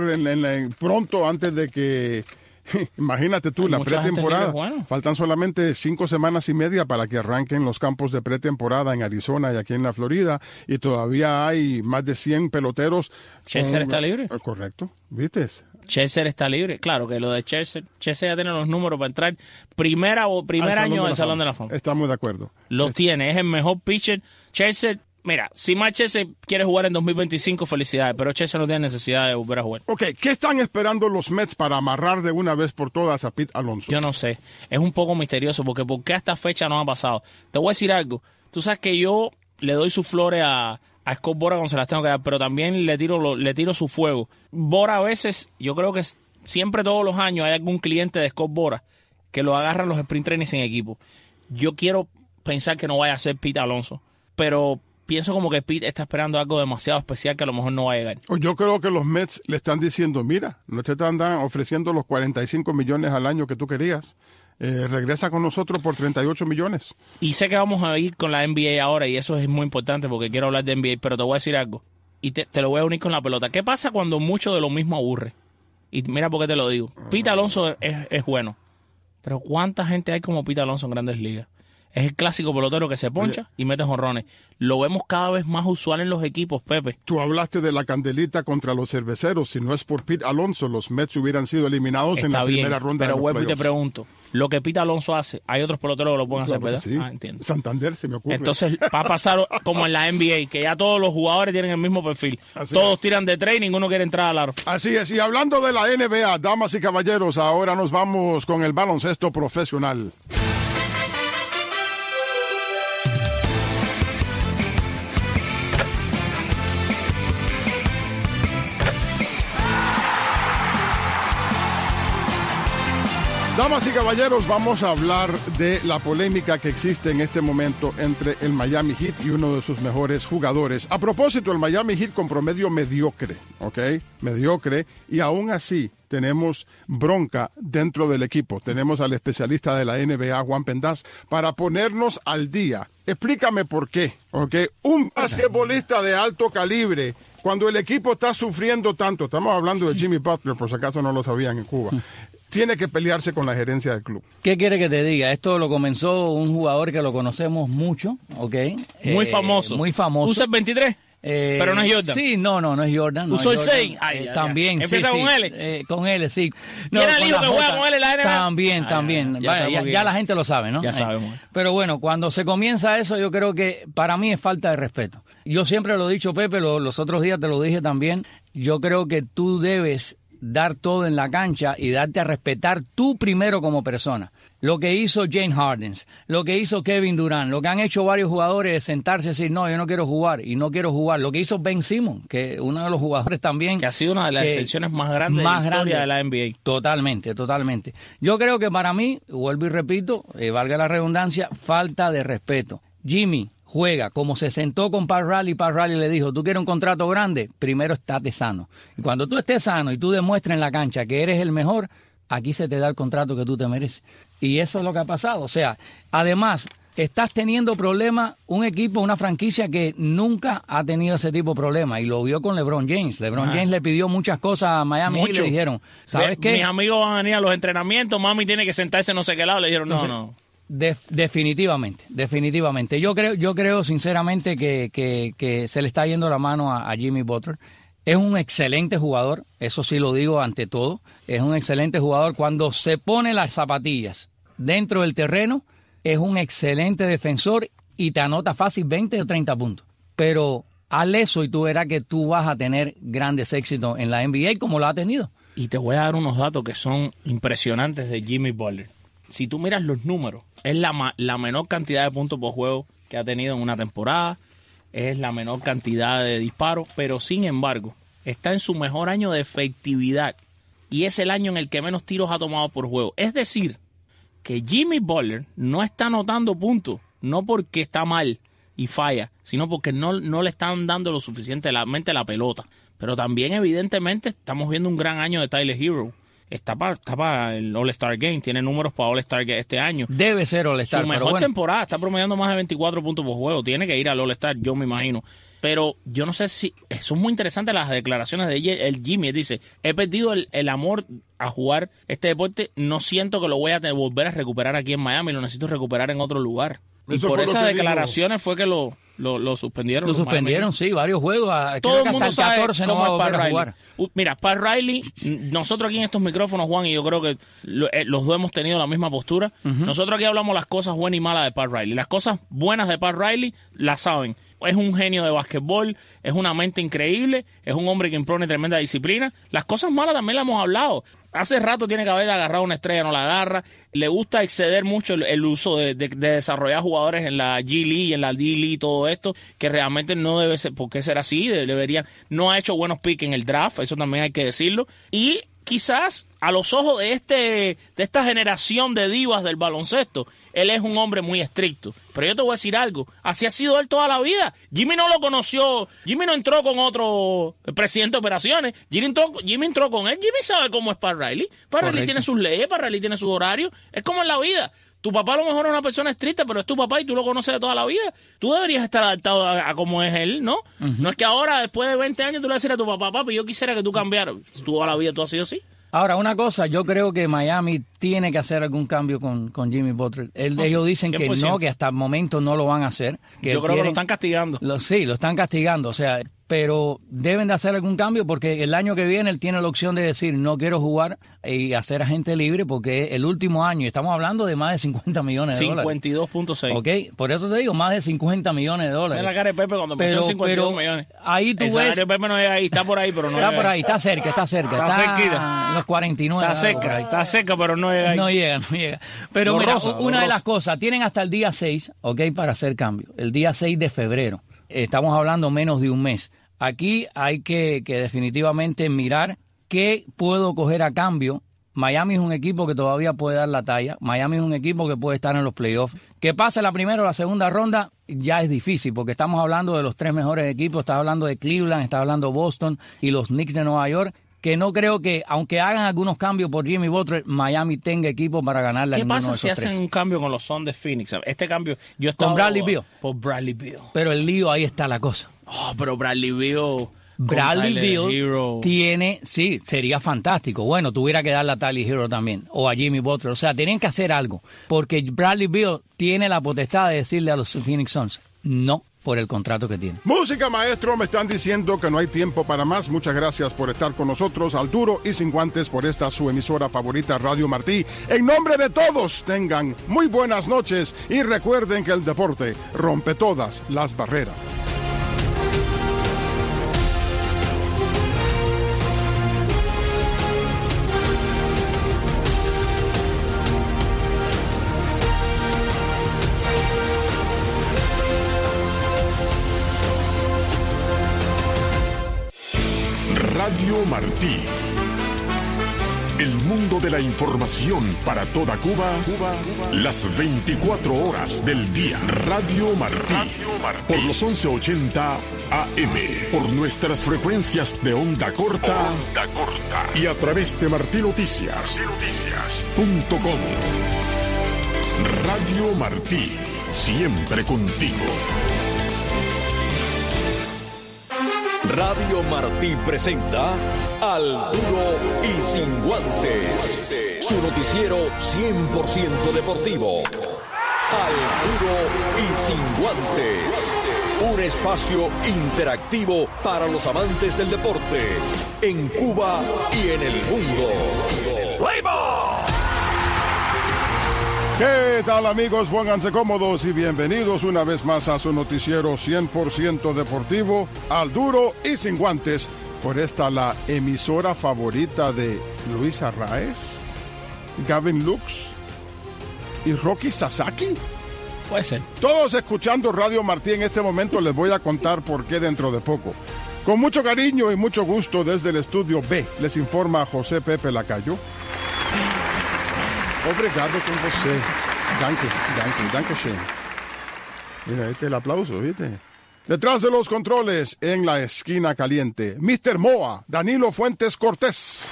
Speaker 3: pronto antes de que... Imagínate tú, la pretemporada. Bueno. Faltan solamente 5 semanas y media para que arranquen los campos de pretemporada en Arizona y aquí en la Florida. Y todavía hay más de 100 peloteros.
Speaker 4: ¿Scherzer está libre?
Speaker 3: Correcto. ¿Viste?
Speaker 4: Scherzer está libre. Claro que lo de Scherzer ya tiene los números para entrar primer año al Salón de la Fama.
Speaker 3: Estamos de acuerdo.
Speaker 4: Lo tiene. Es el mejor pitcher. Scherzer. Mira, si Matt Scherzer quiere jugar en 2025, felicidades, pero Scherzer no tiene necesidad de volver a jugar.
Speaker 3: Ok, ¿qué están esperando los Mets para amarrar de una vez por todas a Pete Alonso?
Speaker 4: Yo no sé, es un poco misterioso, porque ¿por qué a esta fecha no ha pasado? Te voy a decir algo, tú sabes que yo le doy sus flores a Scott Boras cuando se las tengo que dar, pero también le tiro su fuego. Boras a veces, yo creo que siempre todos los años hay algún cliente de Scott Boras que lo agarran los sprint trainings en equipo. Yo quiero pensar que no vaya a ser Pete Alonso, pero... pienso como que Pete está esperando algo demasiado especial que a lo mejor no va a llegar.
Speaker 3: Yo creo que los Mets le están diciendo, mira, no te están ofreciendo los 45 millones al año que tú querías. Regresa con nosotros por 38 millones.
Speaker 4: Y sé que vamos a ir con la NBA ahora y eso es muy importante porque quiero hablar de NBA, pero te voy a decir algo y te lo voy a unir con la pelota. ¿Qué pasa cuando mucho de lo mismo aburre? Y mira por qué te lo digo. Pete Alonso es bueno, pero ¿cuánta gente hay como Pete Alonso en Grandes Ligas? Es el clásico pelotero que se poncha y mete jonrones. Lo vemos cada vez más usual en los equipos, Pepe.
Speaker 3: Tú hablaste de la candelita contra los cerveceros. Si no es por Pete Alonso, los Mets hubieran sido eliminados en la primera ronda de los
Speaker 4: playoffs. Pero vuelvo y te pregunto, lo que Pete Alonso hace, hay otros peloteros que lo pueden hacer, ¿verdad?
Speaker 3: Sí.
Speaker 4: Entiendo.
Speaker 3: Santander se me ocurre.
Speaker 4: Entonces va a pasar como en la NBA, que ya todos los jugadores tienen el mismo perfil. Todos tiran de tres y ninguno quiere entrar al aro.
Speaker 3: Así es. Y hablando de la NBA, damas y caballeros, ahora nos vamos con el baloncesto profesional. Damas y caballeros, vamos a hablar de la polémica que existe en este momento entre el Miami Heat y uno de sus mejores jugadores. A propósito, el Miami Heat con promedio mediocre, ¿ok? Mediocre, y aún así tenemos bronca dentro del equipo. Tenemos al especialista de la NBA, Juan Pendaz, para ponernos al día. Explícame por qué, ¿ok? Un basquetbolista de alto calibre, cuando el equipo está sufriendo tanto, estamos hablando de Jimmy Butler, por si acaso no lo sabían en Cuba, tiene que pelearse con la gerencia del club.
Speaker 6: ¿Qué quiere que te diga? Esto lo comenzó un jugador que lo conocemos mucho, ¿ok?
Speaker 4: Muy famoso.
Speaker 6: Muy famoso.
Speaker 4: ¿Usa el 23? Pero no es Jordan.
Speaker 6: Sí, no es Jordan.
Speaker 4: ¿Usó
Speaker 6: el
Speaker 4: 6?
Speaker 6: También.
Speaker 4: ¿Empieza
Speaker 6: sí,
Speaker 4: con L?
Speaker 6: Con L, sí.
Speaker 4: ¿Tiene el hijo que juega con L en la NBA?
Speaker 6: También. Ya la gente lo sabe, ¿no?
Speaker 4: Ya sabemos.
Speaker 6: Pero bueno, cuando se comienza eso, yo creo que para mí es falta de respeto. Yo siempre lo he dicho, Pepe, los otros días te lo dije también. Yo creo que tú debes dar todo en la cancha y darte a respetar tú primero como persona. Lo que hizo James Harden, lo que hizo Kevin Durant, lo que han hecho varios jugadores es sentarse y decir, no, yo no quiero jugar y no quiero jugar. Lo que hizo Ben Simmons, que uno de los jugadores también.
Speaker 4: Que ha sido una de las excepciones más grandes de la historia de la NBA.
Speaker 6: Totalmente. Yo creo que para mí, vuelvo y repito, valga la redundancia, falta de respeto. Jimmy juega, como se sentó con Pat Riley le dijo, ¿tú quieres un contrato grande? Primero estate sano. Y cuando tú estés sano y tú demuestres en la cancha que eres el mejor, aquí se te da el contrato que tú te mereces. Y eso es lo que ha pasado. O sea, además, estás teniendo problemas, un equipo, una franquicia que nunca ha tenido ese tipo de problemas. Y lo vio con LeBron James. LeBron James le pidió muchas cosas a Miami y le dijeron, ¿sabes qué?
Speaker 4: Mis amigos van a venir a los entrenamientos, mami tiene que sentarse no sé qué lado. Le dijeron, no. Definitivamente. Yo creo sinceramente que se le está yendo la mano a Jimmy Butler.
Speaker 6: Es un excelente jugador, eso sí lo digo ante todo. Es un excelente jugador. Cuando se pone las zapatillas dentro del terreno, es un excelente defensor y te anota fácil 20 o 30 puntos. Pero haz eso y tú verás que tú vas a tener grandes éxitos en la NBA como lo ha tenido.
Speaker 4: Y te voy a dar unos datos que son impresionantes de Jimmy Butler. Si tú miras los números, es la menor cantidad de puntos por juego que ha tenido en una temporada, es la menor cantidad de disparos, pero sin embargo, está en su mejor año de efectividad y es el año en el que menos tiros ha tomado por juego. Es decir, que Jimmy Butler no está anotando puntos, no porque está mal y falla, sino porque no le están dando lo suficientemente la pelota. Pero también, evidentemente, estamos viendo un gran año de Tyler Hero. Está para el All-Star Game, tiene números para All-Star Game este año.
Speaker 6: Debe ser All-Star.
Speaker 4: Su mejor temporada, está promediando más de 24 puntos por juego. Tiene que ir al All-Star, yo me imagino. Pero yo no sé si... Son muy interesantes las declaraciones de el Jimmy. Dice, he perdido el amor a jugar este deporte. No siento que lo voy a volver a recuperar aquí en Miami. Lo necesito recuperar en otro lugar. Y por esas declaraciones fue que lo suspendieron.
Speaker 6: Lo suspendieron, sí, varios juegos.
Speaker 4: Todo el mundo
Speaker 6: hasta el 14
Speaker 4: sabe
Speaker 6: no va a volver
Speaker 4: Pat
Speaker 6: a jugar.
Speaker 4: Mira, Pat Riley, nosotros aquí en estos micrófonos, Juan, y yo creo que los dos hemos tenido la misma postura. Nosotros aquí hablamos las cosas buenas y malas de Pat Riley. Las cosas buenas de Pat Riley las saben. Es un genio de básquetbol, es una mente increíble, es un hombre que impone tremenda disciplina. Las cosas malas también las hemos hablado. Hace rato tiene que haber agarrado una estrella, no la agarra. Le gusta exceder mucho el uso de desarrollar jugadores en la G League, en la D League y todo esto, que realmente no debe ser, ¿por qué ser así? No ha hecho buenos picks en el draft, eso también hay que decirlo. Y quizás a los ojos de esta generación de divas del baloncesto, él es un hombre muy estricto. Pero yo te voy a decir algo, así ha sido él toda la vida. Jimmy no lo conoció, Jimmy no entró con otro presidente de operaciones, Jimmy entró con él. Jimmy sabe cómo es Pat Riley. Pat Riley tiene sus leyes, Pat Riley tiene sus horarios, es como en la vida. Tu papá a lo mejor es una persona estricta, pero es tu papá y tú lo conoces de toda la vida. Tú deberías estar adaptado a cómo es él, ¿no? No es que ahora, después de 20 años, tú le vas a decir a tu papá, papi, yo quisiera que tú cambiaras. Toda la vida tú has sido así.
Speaker 6: Ahora, una cosa, yo creo que Miami tiene que hacer algún cambio con Jimmy Butler. Ellos dicen 100%. Que no, que hasta el momento no lo van a hacer.
Speaker 4: Yo creo que lo están castigando.
Speaker 6: Sí, lo están castigando, o sea, pero deben de hacer algún cambio porque el año que viene él tiene la opción de decir no quiero jugar y hacer agente libre porque el último año, estamos hablando de más de 50 millones de dólares.
Speaker 4: 52.6.
Speaker 6: Ok, por eso te digo, más de 50 millones de dólares.
Speaker 4: Mira la cara de Pepe cuando empezó 52 millones.
Speaker 6: Ahí tú ves...
Speaker 4: Pepe no llega ahí, está por ahí, pero no
Speaker 6: está
Speaker 4: llega
Speaker 6: por ahí, está cerca.
Speaker 4: Está cerquita.
Speaker 6: En los 49.
Speaker 4: Está cerca, pero no llega ahí.
Speaker 6: No llega. Pero
Speaker 4: Los
Speaker 6: mira,
Speaker 4: Rosa,
Speaker 6: una de las cosas, tienen hasta el día 6, ok, para hacer cambio. El día 6 de febrero. Estamos hablando menos de un mes. Aquí hay que definitivamente mirar qué puedo coger a cambio. Miami es un equipo que todavía puede dar la talla. Miami es un equipo que puede estar en los playoffs. Que pase la primera o la segunda ronda ya es difícil porque estamos hablando de los 3 mejores equipos. Estás hablando de Cleveland, estás hablando de Boston y los Knicks de Nueva York. Que no creo que, aunque hagan algunos cambios por Jimmy Butler, Miami tenga equipo para ganarle a ninguno de esos tres.
Speaker 4: ¿Qué pasa si hacen un cambio con los Suns de Phoenix? Este cambio, yo estaba
Speaker 6: con Bradley Beal.
Speaker 4: Por Bradley Beal.
Speaker 6: Pero el lío, ahí está la cosa.
Speaker 4: Pero Bradley Beal...
Speaker 6: Bradley Beal tiene, sí, sería fantástico. Bueno, tuviera que darle a Tyler Hero también, o a Jimmy Butler. O sea, tienen que hacer algo, porque Bradley Beal tiene la potestad de decirle a los Phoenix Suns, no, por el contrato que tiene.
Speaker 3: Música, maestro, me están diciendo que no hay tiempo para más. Muchas gracias por estar con nosotros al Duro y Sin Guantes por esta su emisora favorita, Radio Martí. En nombre de todos, tengan muy buenas noches y recuerden que el deporte rompe todas las barreras.
Speaker 1: Radio Martí. El mundo de la información para toda Cuba, las 24 horas del día. Radio Martí. Por los 1180 AM. Por nuestras frecuencias de onda corta. Y a través de martinoticias.com. Radio Martí. Siempre contigo.
Speaker 2: Radio Martí presenta Al Duro y Sin Guantes, su noticiero 100% deportivo. Al Duro y Sin Guantes. Un espacio interactivo para los amantes del deporte en Cuba y en el mundo.
Speaker 3: ¿Qué tal, amigos? Pónganse cómodos y bienvenidos una vez más a su noticiero 100% deportivo, al duro y sin guantes, por esta la emisora favorita de Luis Arraez, Gavin Lux y Rocky Sasaki.
Speaker 4: Puede ser.
Speaker 3: Todos escuchando Radio Martí en este momento. Les voy a contar por qué dentro de poco. Con mucho cariño y mucho gusto desde el estudio B, les informa José Pepe Lacayo. Obrigado con você. Danke schön. Mira, el aplauso, ¿viste? Detrás de los controles, en la esquina caliente, Mr. Moa, Danilo Fuentes Cortés.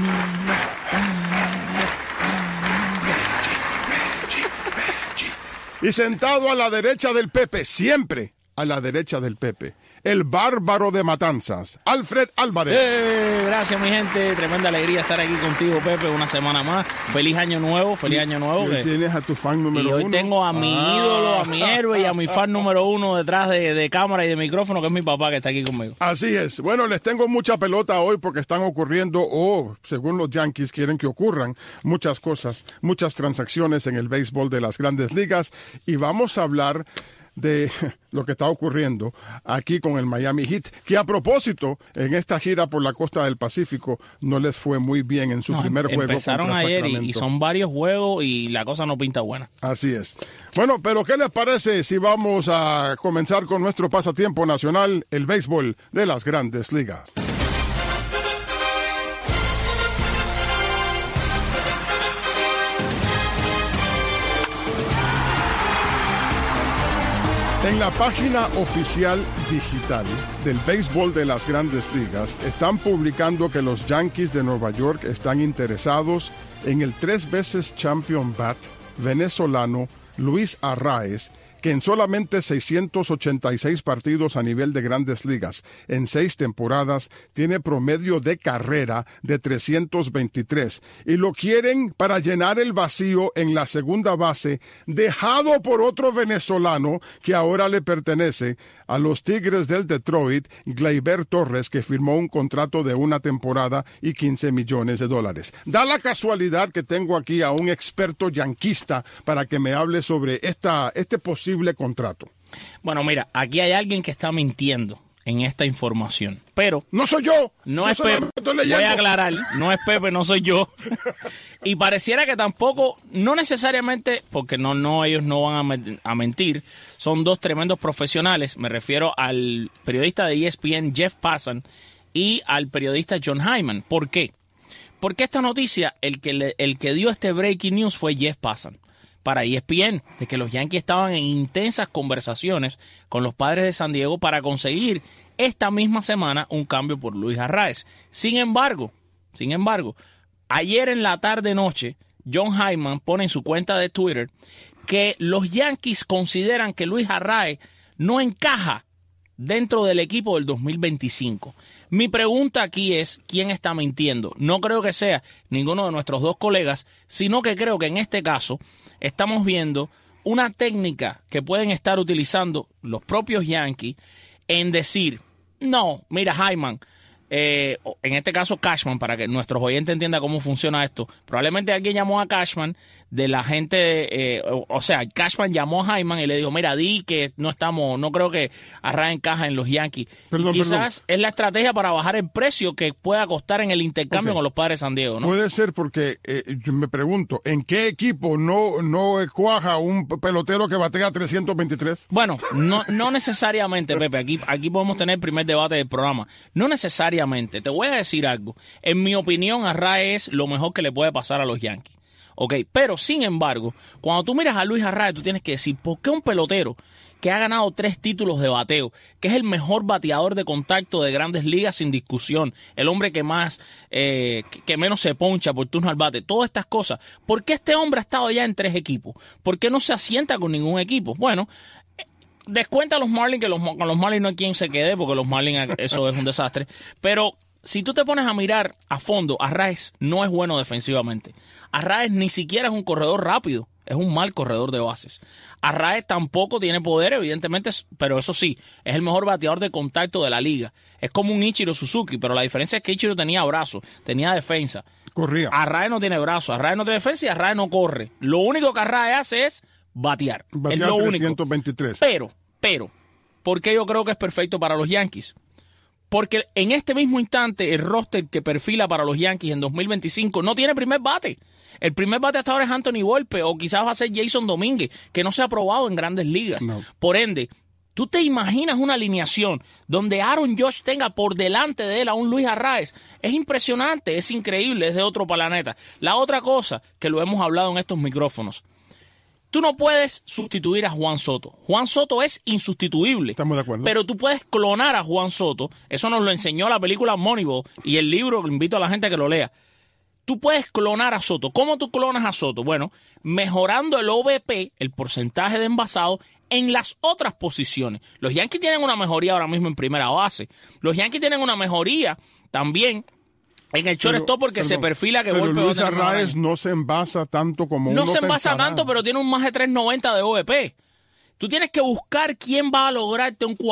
Speaker 3: Y sentado a la derecha del Pepe, siempre a la derecha del Pepe, el bárbaro de Matanzas, Alfred Álvarez.
Speaker 4: Gracias, mi gente. Tremenda alegría estar aquí contigo, Pepe, una semana más. Feliz año nuevo, feliz año nuevo.
Speaker 3: Y tienes a tu fan número uno.
Speaker 4: Y hoy tengo a mi ídolo, a mi héroe y a mi fan número uno detrás de cámara y de micrófono, que es mi papá, que está aquí conmigo.
Speaker 3: Así es. Bueno, les tengo mucha pelota hoy porque están ocurriendo, según los Yankees, quieren que ocurran muchas cosas, muchas transacciones en el béisbol de las Grandes Ligas. Y vamos a hablar de lo que está ocurriendo aquí con el Miami Heat, que a propósito, en esta gira por la costa del Pacífico, no les fue muy bien en su primer juego.
Speaker 4: Empezaron ayer y son varios juegos y la cosa no pinta buena.
Speaker 3: Así es. Bueno, pero ¿qué les parece si vamos a comenzar con nuestro pasatiempo nacional, el béisbol de las Grandes Ligas? En la página oficial digital del béisbol de las Grandes Ligas están publicando que los Yankees de Nueva York están interesados en el 3 veces champion bat venezolano Luis Arraez, que en solamente 686 partidos a nivel de Grandes Ligas en 6 temporadas tiene promedio de carrera de 323 y lo quieren para llenar el vacío en la segunda base dejado por otro venezolano que ahora le pertenece a los Tigres del Detroit, Gleyber Torres, que firmó un contrato de 1 temporada y $15 millones. Da la casualidad que tengo aquí a un experto yanquista para que me hable sobre este posible contrato.
Speaker 4: Bueno, mira, aquí hay alguien que está mintiendo en esta información, pero
Speaker 3: no soy yo.
Speaker 4: No es Pepe. Voy a aclarar, no es Pepe, no soy yo. Y pareciera que tampoco, no necesariamente, porque ellos no van a mentir. Son dos tremendos profesionales. Me refiero al periodista de ESPN Jeff Passan y al periodista John Hyman. ¿Por qué? Porque esta noticia, el que dio este breaking news fue Jeff Passan para ESPN, de que los Yankees estaban en intensas conversaciones con los Padres de San Diego para conseguir esta misma semana un cambio por Luis Arraez. Sin embargo, ayer en la tarde-noche, John Hyman pone en su cuenta de Twitter que los Yankees consideran que Luis Arraez no encaja dentro del equipo del 2025. Mi pregunta aquí es, ¿quién está mintiendo? No creo que sea ninguno de nuestros dos colegas, sino que creo que en este caso estamos viendo una técnica que pueden estar utilizando los propios Yankees en decir, no, mira, Hyman, en este caso Cashman, para que nuestros oyentes entiendan cómo funciona esto, probablemente alguien llamó a Cashman de la gente, Cashman llamó a Hyman y le dijo, mira, di que no creo que Arraez encaja en los Yankees. Quizás es la estrategia para bajar el precio que pueda costar en el intercambio con los Padres de San Diego, ¿no?
Speaker 3: Puede ser porque, yo me pregunto, ¿en qué equipo no cuaja un pelotero que batea 323?
Speaker 4: Bueno, no necesariamente, Pepe, aquí podemos tener el primer debate del programa. No necesariamente. Te voy a decir algo. En mi opinión, Arraez es lo mejor que le puede pasar a los Yankees. Ok, pero sin embargo, cuando tú miras a Luis Arraez, tú tienes que decir, ¿por qué un pelotero que ha ganado 3 títulos de bateo, que es el mejor bateador de contacto de Grandes Ligas sin discusión, el hombre que más, que menos se poncha por turno al bate, todas estas cosas, ¿por qué este hombre ha estado ya en 3 equipos? ¿Por qué no se asienta con ningún equipo? Bueno, descuenta a los Marlins, que con los Marlins no hay quien se quede, porque los Marlins, eso es un desastre. Pero si tú te pones a mirar a fondo, Arraez no es bueno defensivamente. Arraez ni siquiera es un corredor rápido. Es un mal corredor de bases. Arraez tampoco tiene poder, evidentemente, pero eso sí, es el mejor bateador de contacto de la liga. Es como un Ichiro Suzuki, pero la diferencia es que Ichiro tenía brazo, tenía defensa.
Speaker 3: Corría.
Speaker 4: Arraez no tiene brazo, Arraez no tiene defensa y Arraez no corre. Lo único que Arraez hace es batear. Es lo único.
Speaker 3: 323.
Speaker 4: Pero, ¿por qué yo creo que es perfecto para los Yankees? Porque en este mismo instante el roster que perfila para los Yankees en 2025 no tiene primer bate. El primer bate hasta ahora es Anthony Volpe o quizás va a ser Jason Domínguez, que no se ha probado en Grandes Ligas. No. Por ende, ¿tú te imaginas una alineación donde Aaron Judge tenga por delante de él a un Luis Arraez? Es impresionante, es increíble, es de otro planeta. La otra cosa que lo hemos hablado en estos micrófonos, tú no puedes sustituir a Juan Soto. Juan Soto es insustituible.
Speaker 3: Estamos de acuerdo.
Speaker 4: Pero tú puedes clonar a Juan Soto. Eso nos lo enseñó la película Moneyball y el libro, invito a la gente a que lo lea. Tú puedes clonar a Soto. ¿Cómo tú clonas a Soto? Bueno, mejorando el OBP, el porcentaje de envasado, en las otras posiciones. Los Yankees tienen una mejoría ahora mismo en primera base. Los Yankees tienen una mejoría también en el shortstop porque se perfila que
Speaker 3: pero
Speaker 4: Volpe
Speaker 3: Luis
Speaker 4: va a tener
Speaker 3: Arraez no se envasa tanto como
Speaker 4: no
Speaker 3: uno
Speaker 4: se envasa
Speaker 3: pensará.
Speaker 4: tanto, pero tiene un más de 390 de OBP. Tú tienes que buscar quién va a lograrte un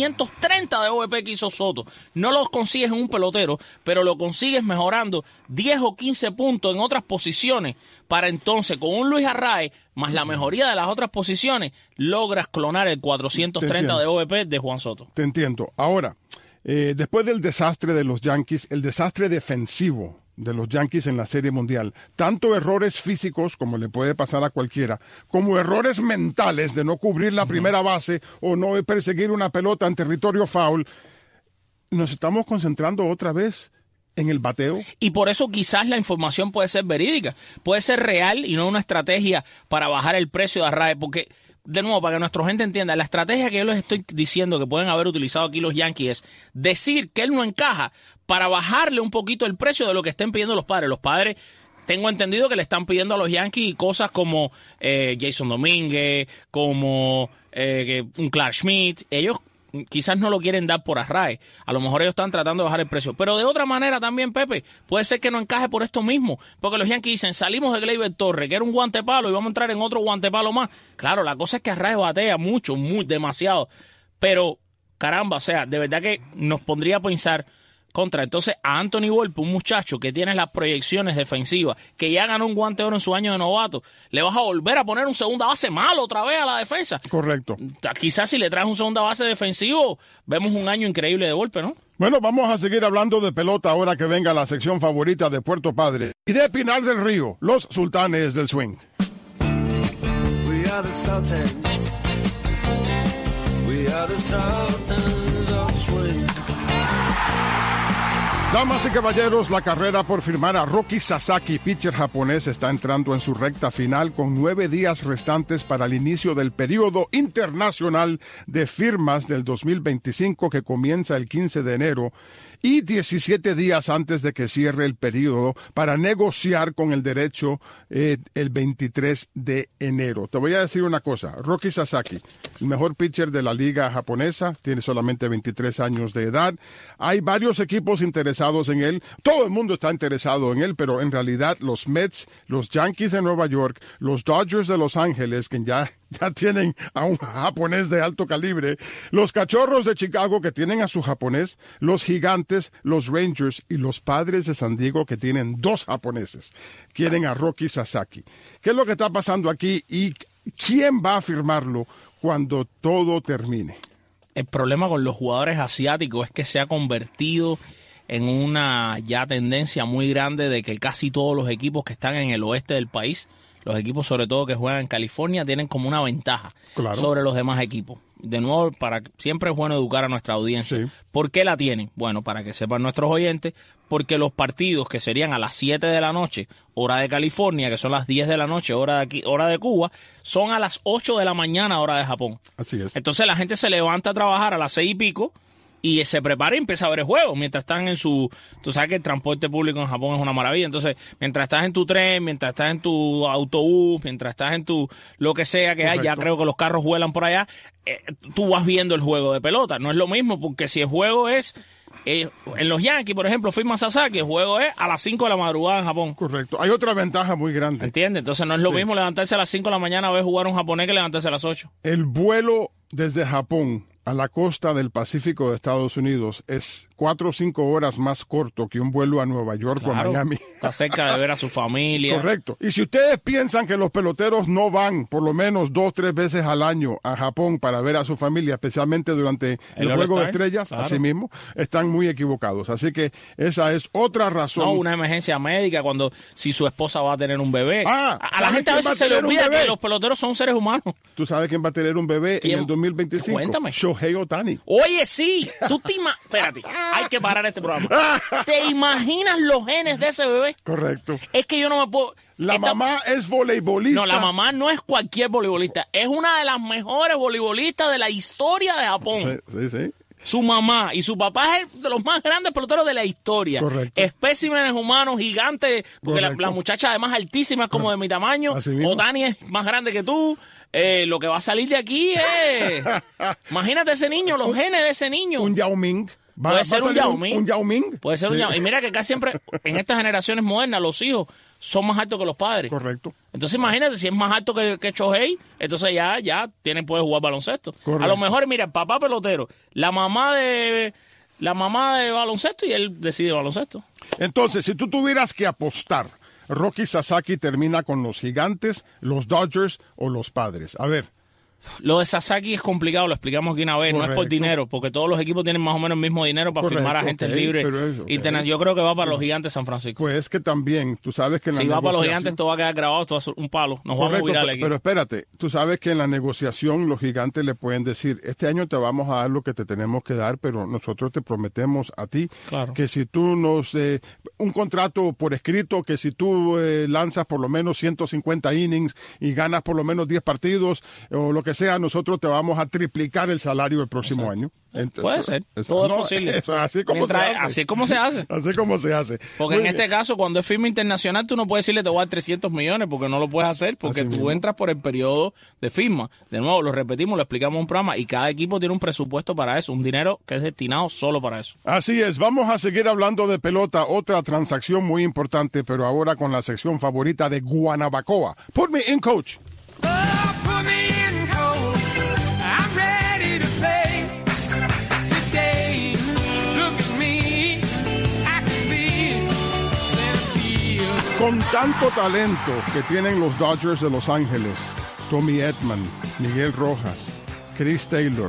Speaker 4: 430 de OBP que hizo Soto. No lo consigues en un pelotero, pero lo consigues mejorando 10 o 15 puntos en otras posiciones para entonces, con un Luis Arraez, más la mejoría de las otras posiciones, logras clonar el 430 de OBP de Juan Soto.
Speaker 3: Te entiendo. Ahora, después del desastre de los Yankees, el desastre defensivo de los Yankees en la Serie Mundial, tanto errores físicos, como le puede pasar a cualquiera, como errores mentales de no cubrir la primera base o no perseguir una pelota en territorio foul, nos estamos concentrando otra vez en el bateo.
Speaker 4: Y por eso quizás la información puede ser verídica, puede ser real y no una estrategia para bajar el precio de Arraez, porque de nuevo, para que nuestra gente entienda, la estrategia que yo les estoy diciendo que pueden haber utilizado aquí los Yankees es decir que él no encaja para bajarle un poquito el precio de lo que estén pidiendo los padres. Los padres, tengo entendido que le están pidiendo a los Yankees cosas como Jason Domínguez, como un Clark Schmidt. Ellos quizás no lo quieren dar por Arraez. A lo mejor ellos están tratando de bajar el precio. Pero de otra manera también, Pepe, puede ser que no encaje por esto mismo. Porque los Yankees dicen, salimos de Gleyber Torres, que era un guantepalo, y vamos a entrar en otro guantepalo más. Claro, la cosa es que Arraez batea mucho, demasiado. Pero, caramba, o sea, de verdad que nos pondría a pensar contra. Entonces, a Anthony Volpe, un muchacho que tiene las proyecciones defensivas, que ya ganó un guante de oro en su año de novato, le vas a volver a poner un segunda base malo otra vez a la defensa.
Speaker 3: Correcto.
Speaker 4: Quizás si le traes un segunda base defensivo, vemos un año increíble de Volpe, ¿no?
Speaker 3: Bueno, vamos a seguir hablando de pelota ahora que venga la sección favorita de Puerto Padre y de Pinar del Río, los sultanes del swing.
Speaker 5: We are the Sultans. We are the Sultans of Swing.
Speaker 3: Damas y caballeros, la carrera por firmar a Roki Sasaki, pitcher japonés, está entrando en su recta final con 9 días restantes para el inicio del periodo internacional de firmas del 2025 que comienza el 15 de enero y 17 días antes de que cierre el periodo para negociar con el derecho el 23 de enero. Te voy a decir una cosa, Roki Sasaki, el mejor pitcher de la liga japonesa, tiene solamente 23 años de edad. Hay varios equipos interesados en él, todo el mundo está interesado en él, pero en realidad los Mets, los Yankees de Nueva York, los Dodgers de Los Ángeles, que ya tienen a un japonés de alto calibre, los Cachorros de Chicago que tienen a su japonés, los Gigantes, los Rangers y los Padres de San Diego que tienen 2 japoneses. Quieren a Roki Sasaki. ¿Qué es lo que está pasando aquí y quién va a firmarlo cuando todo termine?
Speaker 4: El problema con los jugadores asiáticos es que se ha convertido en una ya tendencia muy grande de que casi todos los equipos que están en el oeste del país, los equipos sobre todo que juegan en California, tienen como una ventaja sobre los demás equipos. De nuevo, siempre es bueno educar a nuestra audiencia. Sí. ¿Por qué la tienen? Bueno, para que sepan nuestros oyentes, porque los partidos que serían a las 7 de la noche, hora de California, que son las 10 de la noche, hora de Cuba, son a las 8 de la mañana, hora de Japón.
Speaker 3: Así es.
Speaker 4: Entonces la gente se levanta a trabajar a las 6 y pico, y se prepara y empieza a ver el juego mientras están en su... Tú sabes que el transporte público en Japón es una maravilla. Entonces, mientras estás en tu tren, mientras estás en tu autobús, mientras estás en tu... lo que sea que hay, ya creo que los carros vuelan por allá, tú vas viendo el juego de pelota. No es lo mismo, porque si el juego es En los Yankees, por ejemplo, firma Sasaki, el juego es a las 5 de la madrugada en Japón.
Speaker 3: Correcto. Hay otra ventaja muy grande.
Speaker 4: ¿Entiendes? Entonces no es lo mismo levantarse a las 5 de la mañana a ver jugar a un japonés que levantarse a las 8.
Speaker 3: El vuelo desde Japón a la costa del Pacífico de Estados Unidos es 4 o 5 horas más corto que un vuelo a Nueva York o a Miami.
Speaker 4: Está cerca de ver a su familia.
Speaker 3: Correcto. Y si ustedes piensan que los peloteros no van por lo menos 2 o 3 veces al año a Japón para ver a su familia, especialmente durante el Juego de Estrellas, así mismo, están muy equivocados. Así que esa es otra razón.
Speaker 4: No, una emergencia médica si su esposa va a tener un bebé. A la gente a veces se le olvida que los peloteros son seres humanos.
Speaker 3: ¿Tú sabes quién va a tener un bebé en el 2025?
Speaker 4: Cuéntame.
Speaker 3: Shohei Ohtani.
Speaker 4: Oye, sí. Espérate, hay que parar este programa. ¿Te imaginas los genes de ese bebé?
Speaker 3: Correcto.
Speaker 4: Es que yo no me puedo...
Speaker 3: Mamá es voleibolista.
Speaker 4: No, la mamá no es cualquier voleibolista. Es una de las mejores voleibolistas de la historia de Japón.
Speaker 3: Sí.
Speaker 4: Su mamá y su papá es de los más grandes peloteros de la historia.
Speaker 3: Correcto.
Speaker 4: Especímenes humanos gigantes, porque la muchacha además altísima es como de mi tamaño. Ohtani es más grande que tú. Lo que va a salir de aquí es... Imagínate ese niño, los genes de ese niño.
Speaker 3: Un Yao Ming.
Speaker 4: Puede ser un Yao Ming.
Speaker 3: Un Yao Ming.
Speaker 4: Puede ser un Yao Ming. Y mira que casi siempre, en estas generaciones modernas, los hijos son más altos que los padres.
Speaker 3: Correcto.
Speaker 4: Entonces imagínate, si es más alto que Shohei, entonces ya puede jugar baloncesto.
Speaker 3: Correcto.
Speaker 4: A lo mejor, mira, el papá pelotero, la mamá de baloncesto y él decide baloncesto.
Speaker 3: Entonces, si tú tuvieras que apostar, Roki Sasaki termina con los Gigantes, los Dodgers o los Padres. A ver.
Speaker 4: Lo de Sasaki es complicado, lo explicamos aquí una vez.
Speaker 3: Correcto.
Speaker 4: No es por dinero, porque todos los equipos tienen más o menos el mismo dinero para firmar agentes libres. Yo creo que va para los Gigantes de San Francisco.
Speaker 3: Pues es que también, tú sabes que en la
Speaker 4: si va para los
Speaker 3: negociación...
Speaker 4: Gigantes, todo va a quedar grabado, esto va a ser un palo. Nos vamos a virar aquí.
Speaker 3: Pero espérate, tú sabes que en la negociación los Gigantes le pueden decir, este año te vamos a dar lo que te tenemos que dar, pero nosotros te prometemos a ti que si tú nos... un contrato por escrito, que si tú lanzas por lo menos 150 innings y ganas por lo menos 10 partidos o lo que sea, nosotros te vamos a triplicar el salario el próximo año.
Speaker 4: Puede ser, todo es posible.
Speaker 3: Así como se hace.
Speaker 4: Así como se hace.
Speaker 3: Así como se hace.
Speaker 4: Porque en este caso, cuando es firma internacional, tú no puedes decirle te voy a dar 300 millones, porque no lo puedes hacer, porque
Speaker 3: así
Speaker 4: tú
Speaker 3: mismo
Speaker 4: entras por el periodo de firma. De nuevo, lo repetimos, lo explicamos en un programa, y cada equipo tiene un presupuesto para eso, un dinero que es destinado solo para eso.
Speaker 3: Así es, vamos a seguir hablando de pelota, otra transacción muy importante, pero ahora con la sección favorita de Guanabacoa. Put me in, coach. Con tanto talento que tienen los Dodgers de Los Ángeles, Tommy Edman, Miguel Rojas, Chris Taylor,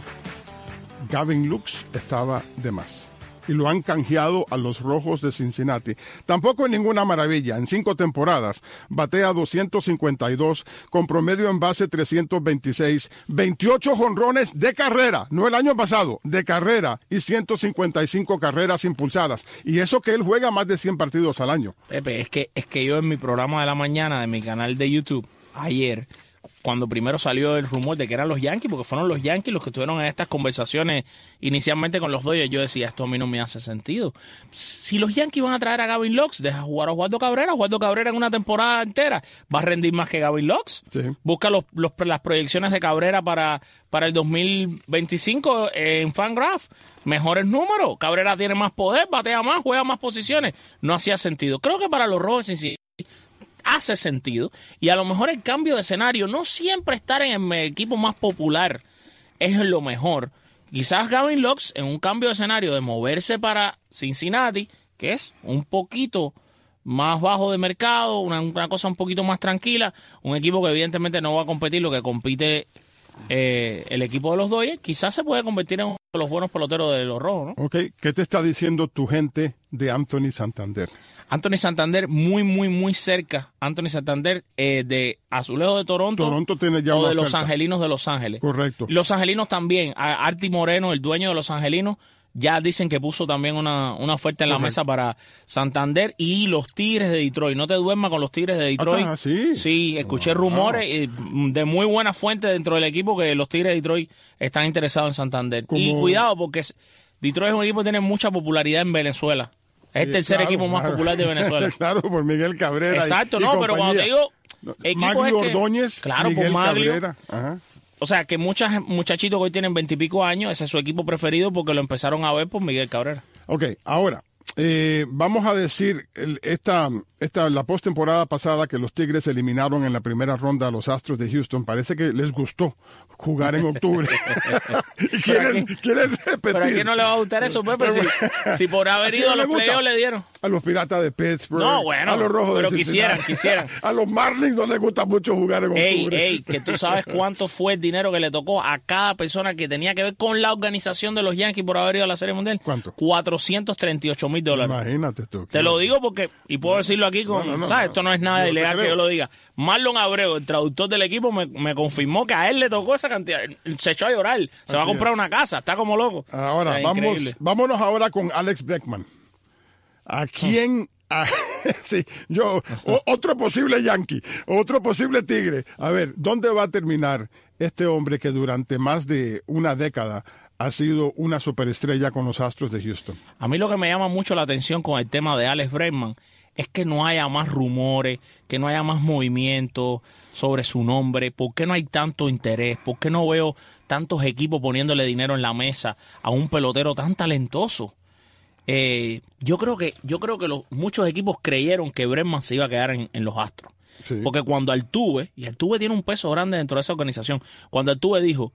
Speaker 3: Gavin Lux estaba de más. Y lo han canjeado a los Rojos de Cincinnati. Tampoco es ninguna maravilla. En 5 temporadas batea 252, con promedio en base 326, 28 jonrones de carrera, no el año pasado, de carrera, y 155 carreras impulsadas. Y eso que él juega más de 100 partidos al año.
Speaker 4: Pepe, es que yo en mi programa de la mañana de mi canal de YouTube, ayer, cuando primero salió el rumor de que eran los Yankees, porque fueron los Yankees los que estuvieron en estas conversaciones inicialmente con los Dodgers, yo decía, esto a mí no me hace sentido. Si los Yankees van a traer a Gavin Lux, deja jugar a Oswaldo Cabrera en una temporada entera, va a rendir más que Gavin Lux.
Speaker 3: Sí.
Speaker 4: Busca las proyecciones de Cabrera para el 2025 en Fangraph. Mejores números, Cabrera tiene más poder, batea más, juega más posiciones. No hacía sentido. Creo que para los Rojos hace sentido, y a lo mejor el cambio de escenario, no siempre estar en el equipo más popular es lo mejor. Quizás Gavin Lux en un cambio de escenario de moverse para Cincinnati, que es un poquito más bajo de mercado, una cosa un poquito más tranquila, un equipo que evidentemente no va a competir lo que compite el equipo de los Dodgers, quizás se puede convertir en uno de los buenos peloteros de los Rojos, ¿no?
Speaker 3: Ok, ¿qué te está diciendo tu gente de Anthony Santander?
Speaker 4: Anthony Santander muy cerca. Anthony Santander de Azulejos de Toronto.
Speaker 3: Toronto tiene ya
Speaker 4: o
Speaker 3: una
Speaker 4: de Los
Speaker 3: oferta.
Speaker 4: Angelinos de Los Ángeles.
Speaker 3: Correcto.
Speaker 4: Los Angelinos también. Artie Moreno, el dueño de Los Angelinos, ya dicen que puso también una oferta en la mesa para Santander y los Tigres de Detroit. No te duermas con los Tigres de Detroit.
Speaker 3: ¿Sí?
Speaker 4: Sí, escuché rumores de muy buena fuente dentro del equipo que los Tigres de Detroit están interesados en Santander. Y cuidado, porque Detroit es un equipo que tiene mucha popularidad en Venezuela. Es el tercer equipo más popular de Venezuela.
Speaker 3: Claro, por Miguel Cabrera.
Speaker 4: Exacto,
Speaker 3: y
Speaker 4: pero cuando te digo...
Speaker 3: Magli Ordóñez,
Speaker 4: claro,
Speaker 3: Miguel
Speaker 4: por Maglio.
Speaker 3: Cabrera. Ajá.
Speaker 4: O sea, que muchachitos que hoy tienen 20 y pico años, ese es su equipo preferido porque lo empezaron a ver por Miguel Cabrera.
Speaker 3: Ok, ahora, vamos a decir, la postemporada pasada que los Tigres eliminaron en la primera ronda a los Astros de Houston, parece que les gustó jugar en octubre. Y quieren repetir.
Speaker 4: ¿Pero a quién no le va a gustar eso, Pepe? Si por haber ido a los playoffs le dieron.
Speaker 3: A los Piratas de Pittsburgh,
Speaker 4: no, bueno,
Speaker 3: a los Rojos
Speaker 4: pero
Speaker 3: de Cincinnati.
Speaker 4: quisieran.
Speaker 3: A los Marlins no les gusta mucho jugar en octubre.
Speaker 4: Que tú sabes cuánto fue el dinero que le tocó a cada persona que tenía que ver con la organización de los Yankees por haber ido a la Serie Mundial.
Speaker 3: ¿Cuánto?
Speaker 4: $438,000.
Speaker 3: Imagínate tú.
Speaker 4: Te lo digo porque, y puedo decirlo aquí con, ¿sabes? Esto no es nada ilegal que yo lo diga. Marlon Abreu, el traductor del equipo, me confirmó que a él le tocó esa cantidad. Se echó a llorar. Se va a comprar una casa. Está como loco.
Speaker 3: Ahora, vámonos ahora con Alex Beckman. ¿A quién? Sí, otro posible Yankee, otro posible Tigre. A ver, ¿dónde va a terminar este hombre que durante más de una década ha sido una superestrella con los Astros de Houston?
Speaker 4: A mí lo que me llama mucho la atención con el tema de Alex Bregman es que no haya más rumores, que no haya más movimiento sobre su nombre. ¿Por qué no hay tanto interés? ¿Por qué no veo tantos equipos poniéndole dinero en la mesa a un pelotero tan talentoso? Yo creo que muchos equipos creyeron que Bregman se iba a quedar en los Astros. Sí. Porque cuando Altuve, y Altuve tiene un peso grande dentro de esa organización, cuando Altuve dijo,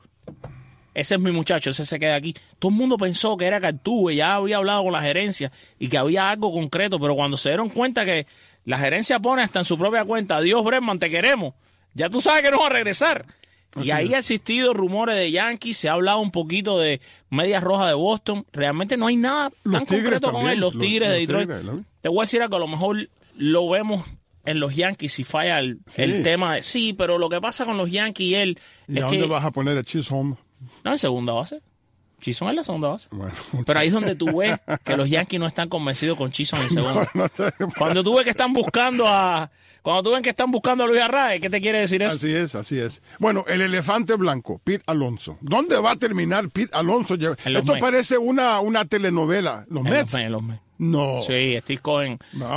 Speaker 4: ese es mi muchacho, ese se queda aquí, todo el mundo pensó que era que Altuve ya había hablado con la gerencia y que había algo concreto, pero cuando se dieron cuenta que la gerencia pone hasta en su propia cuenta, adiós Bregman, te queremos, ya tú sabes que no va a regresar. Y ahí ha existido rumores de Yankees, se ha hablado un poquito de Medias Rojas de Boston. Realmente no hay nada tan concreto con él. Los Tigres de Detroit. Te voy a decir algo, a lo mejor lo vemos en los Yankees si falla el tema de... Sí, pero lo que pasa con los Yankees y él...
Speaker 3: ¿Y a dónde vas a poner a Chisholm?
Speaker 4: No, en segunda base. Chisholm es la segunda base. Bueno, pero ahí es donde tú ves que los Yankees no están convencidos con Chisholm en segunda. Cuando tú ves que están buscando a... Cuando tú ven que están buscando a Luis Arraez, ¿qué te quiere decir eso?
Speaker 3: Así es. Bueno, el elefante blanco, Pete Alonso. ¿Dónde va a terminar Pete Alonso? Esto parece una telenovela. ¿Los Mets?
Speaker 4: Los Mets.
Speaker 3: No.
Speaker 4: Sí, Steve Cohen.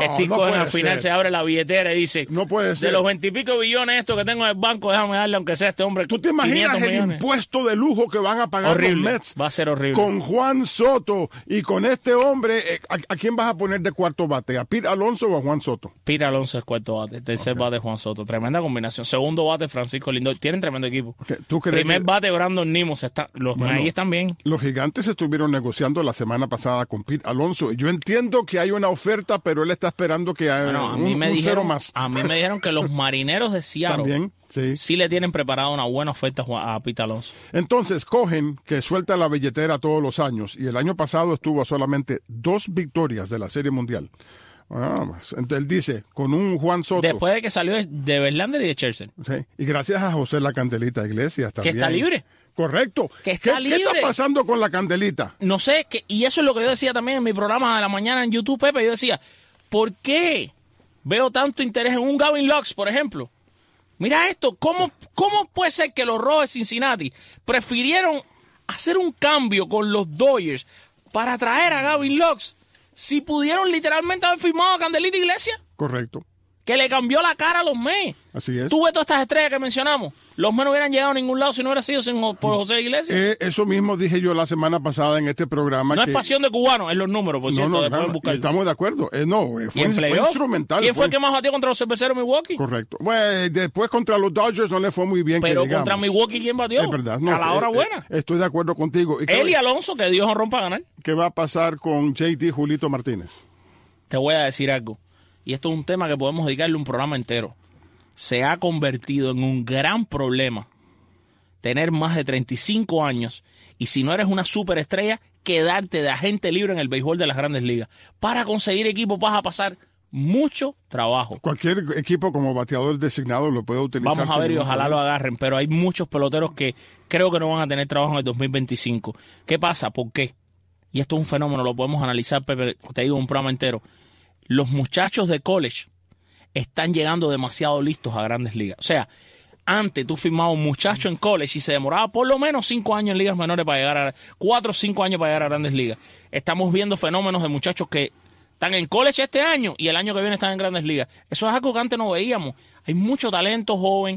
Speaker 4: Al final se abre la billetera y dice,
Speaker 3: no puede ser.
Speaker 4: De los 20 y pico billones estos que tengo en el banco, déjame darle aunque sea a este hombre.
Speaker 3: ¿Tú te imaginas el impuesto de lujo que van a pagar los Mets?
Speaker 4: Va a ser horrible.
Speaker 3: Con Juan Soto y con este hombre, ¿a quién vas a poner de cuarto bate? ¿A Pete Alonso o a Juan Soto?
Speaker 4: Pete Alonso es cuarto bate, tercer bate Juan Soto. Tremenda combinación. Segundo bate Francisco Lindor. Tienen tremendo equipo.
Speaker 3: ¿Tú crees
Speaker 4: Primer bate Brandon Nimmo. Ahí están bien.
Speaker 3: Los Gigantes estuvieron negociando la semana pasada con Pete Alonso. Yo entiendo que hay una oferta, pero él está esperando que haya un cero más.
Speaker 4: A mí me dijeron que los Marineros de Seattle
Speaker 3: también,
Speaker 4: sí le tienen preparada una buena oferta a Pete Alonso.
Speaker 3: Entonces, Cohen, que suelta la billetera todos los años, y el año pasado estuvo a solamente 2 victorias de la Serie Mundial. Entonces él dice, con un Juan Soto.
Speaker 4: Después de que salió de Verlander y de Scherzer.
Speaker 3: Sí, y gracias a José La Candelita Iglesias también.
Speaker 4: Que está libre.
Speaker 3: Correcto.
Speaker 4: ¿Qué está
Speaker 3: pasando con la Candelita?
Speaker 4: No sé, y eso es lo que yo decía también en mi programa de la mañana en YouTube, Pepe. Yo decía, ¿por qué veo tanto interés en un Gavin Lux, por ejemplo? Mira esto, ¿cómo puede ser que los Rojos de Cincinnati prefirieron hacer un cambio con los Dodgers para traer a Gavin Lux si pudieron literalmente haber firmado a Candelita Iglesias?
Speaker 3: Correcto.
Speaker 4: Que le cambió la cara a los Mets.
Speaker 3: Así es.
Speaker 4: Tú ves todas estas estrellas que mencionamos. Los Mets no hubieran llegado a ningún lado si no hubiera sido por José Iglesias.
Speaker 3: Eso mismo dije yo la semana pasada en este programa.
Speaker 4: No es pasión de cubano, es los números, por cierto.
Speaker 3: Estamos de acuerdo. Fue instrumental.
Speaker 4: ¿Quién fue el que más batió contra los cerveceros de Milwaukee?
Speaker 3: Correcto. Bueno, después contra los Dodgers no le fue muy bien.
Speaker 4: Pero contra Milwaukee, ¿quién batió?
Speaker 3: Es verdad.
Speaker 4: A la hora buena.
Speaker 3: Estoy de acuerdo contigo.
Speaker 4: Él y Alonso, que Dios honró para ganar.
Speaker 3: ¿Qué va a pasar con JT Julito Martínez?
Speaker 4: Te voy a decir algo. Y esto es un tema que podemos dedicarle un programa entero. Se ha convertido en un gran problema tener más de 35 años y si no eres una superestrella, quedarte de agente libre en el béisbol de las Grandes Ligas. Para conseguir equipo vas a pasar mucho trabajo.
Speaker 3: Cualquier equipo como bateador designado lo puede utilizar.
Speaker 4: Vamos a ver y ojalá lo agarren, pero hay muchos peloteros que creo que no van a tener trabajo en el 2025. ¿Qué pasa? ¿Por qué? Y esto es un fenómeno, lo podemos analizar, Pepe, te digo, un programa entero. Los muchachos de college están llegando demasiado listos a Grandes Ligas. O sea, antes tú firmabas un muchacho en college y se demoraba por lo menos 5 años en ligas menores para llegar a 4 o 5 años para llegar a Grandes Ligas. Estamos viendo fenómenos de muchachos que están en college este año y el año que viene están en Grandes Ligas. Eso es algo que antes no veíamos. Hay mucho talento joven.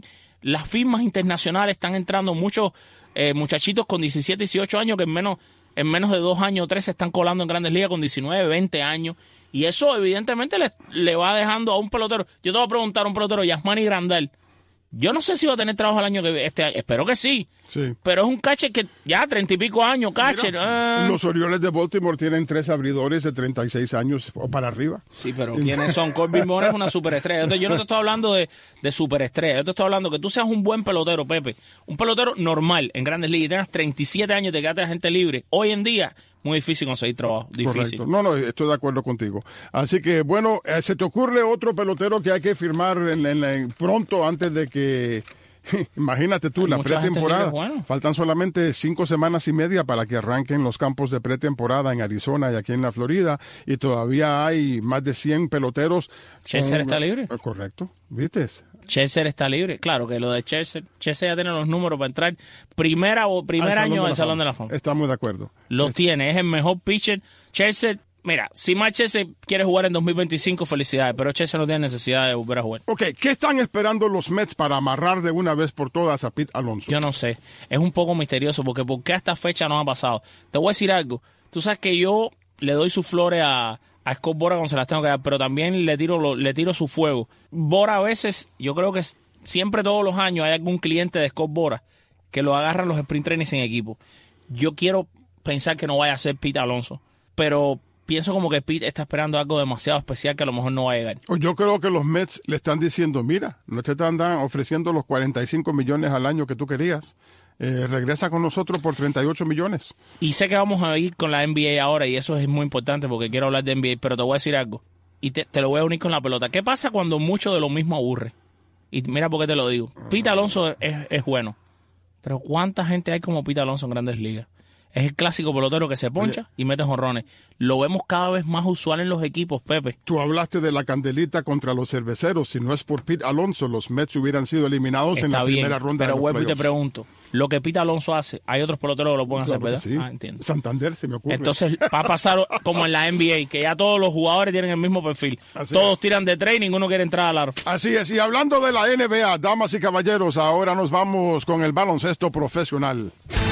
Speaker 4: las firmas internacionales están entrando muchos muchachitos con 17, 18 años que en menos de 2 años o 3 se están colando en Grandes Ligas con 19, 20 años. Y eso evidentemente le va dejando a un pelotero. Yo te voy a preguntar a un pelotero, Yasmani Grandal. Yo no sé si va a tener trabajo el año que viene. Espero que sí. Pero es un catcher que ya 30 y pico años, catcher.
Speaker 3: Los Orioles de Baltimore tienen 3 abridores de 36 años o para arriba.
Speaker 4: Sí, pero ¿quiénes son? Corbin Bond es una superestrella. Entonces, yo no te estoy hablando de superestrella. Yo te estoy hablando que tú seas un buen pelotero, Pepe. Un pelotero normal en Grandes Ligas y tengas 37 años y te quedaste de gente libre. Hoy en día, muy difícil conseguir trabajo. Difícil.
Speaker 3: Correcto. No, estoy de acuerdo contigo. Así que, bueno, ¿se te ocurre otro pelotero que hay que firmar pronto antes de que... Imagínate tú, la pretemporada. Faltan solamente 5 semanas y media para que arranquen los campos de pretemporada en Arizona y aquí en la Florida. Y todavía hay más de 100 peloteros.
Speaker 4: ¿Scherzer está libre?
Speaker 3: Correcto. ¿Viste?
Speaker 4: Scherzer está libre. Claro que lo de Scherzer ya tiene los números para entrar primer año del Salón de la Fama.
Speaker 3: Estamos de acuerdo.
Speaker 4: Tiene, es el mejor pitcher. Scherzer, mira, si más Scherzer quiere jugar en 2025, felicidades, pero Scherzer no tiene necesidad de volver a jugar.
Speaker 3: Ok, ¿qué están esperando los Mets para amarrar de una vez por todas a Pete Alonso?
Speaker 4: Yo no sé, es un poco misterioso porque ¿por qué a esta fecha no ha pasado? Te voy a decir algo, tú sabes que yo le doy sus flores a Scott Boras cuando se las tengo que dar, pero también le tiro su fuego. Boras a veces, yo creo que siempre todos los años hay algún cliente de Scott Boras que lo agarran los sprint trainers sin equipo. Yo quiero pensar que no vaya a ser Pete Alonso, pero pienso como que Pete está esperando algo demasiado especial que a lo mejor no va a llegar.
Speaker 3: Yo creo que los Mets le están diciendo, mira, no te están ofreciendo los 45 millones al año que tú querías. Regresa con nosotros por 38 millones.
Speaker 4: Y sé que vamos a ir con la NBA ahora y eso es muy importante porque quiero hablar de NBA, pero te voy a decir algo y te lo voy a unir con la pelota. ¿Qué pasa cuando mucho de lo mismo aburre? Y mira por qué te lo digo. Pete Alonso es bueno, pero ¿cuánta gente hay como Pete Alonso en Grandes Ligas? Es el clásico pelotero que se poncha y mete jonrones. Lo vemos cada vez más usual en los equipos, Pepe.
Speaker 3: Tú hablaste de la candelita contra los cerveceros. Si no es por Pete Alonso, los Mets hubieran sido eliminados en la primera ronda.
Speaker 4: Pero vuelvo y te pregunto, lo que Pete Alonso hace, hay otros peloteros que lo pueden hacer, ¿verdad?
Speaker 3: Sí.
Speaker 4: Entiendo.
Speaker 3: Santander se me ocurre.
Speaker 4: Entonces va a pasar como en la NBA, que ya todos los jugadores tienen el mismo perfil. Todos tiran de 3 y ninguno quiere entrar al aro.
Speaker 3: Así es. Y hablando de la NBA, damas y caballeros, ahora nos vamos con el baloncesto profesional.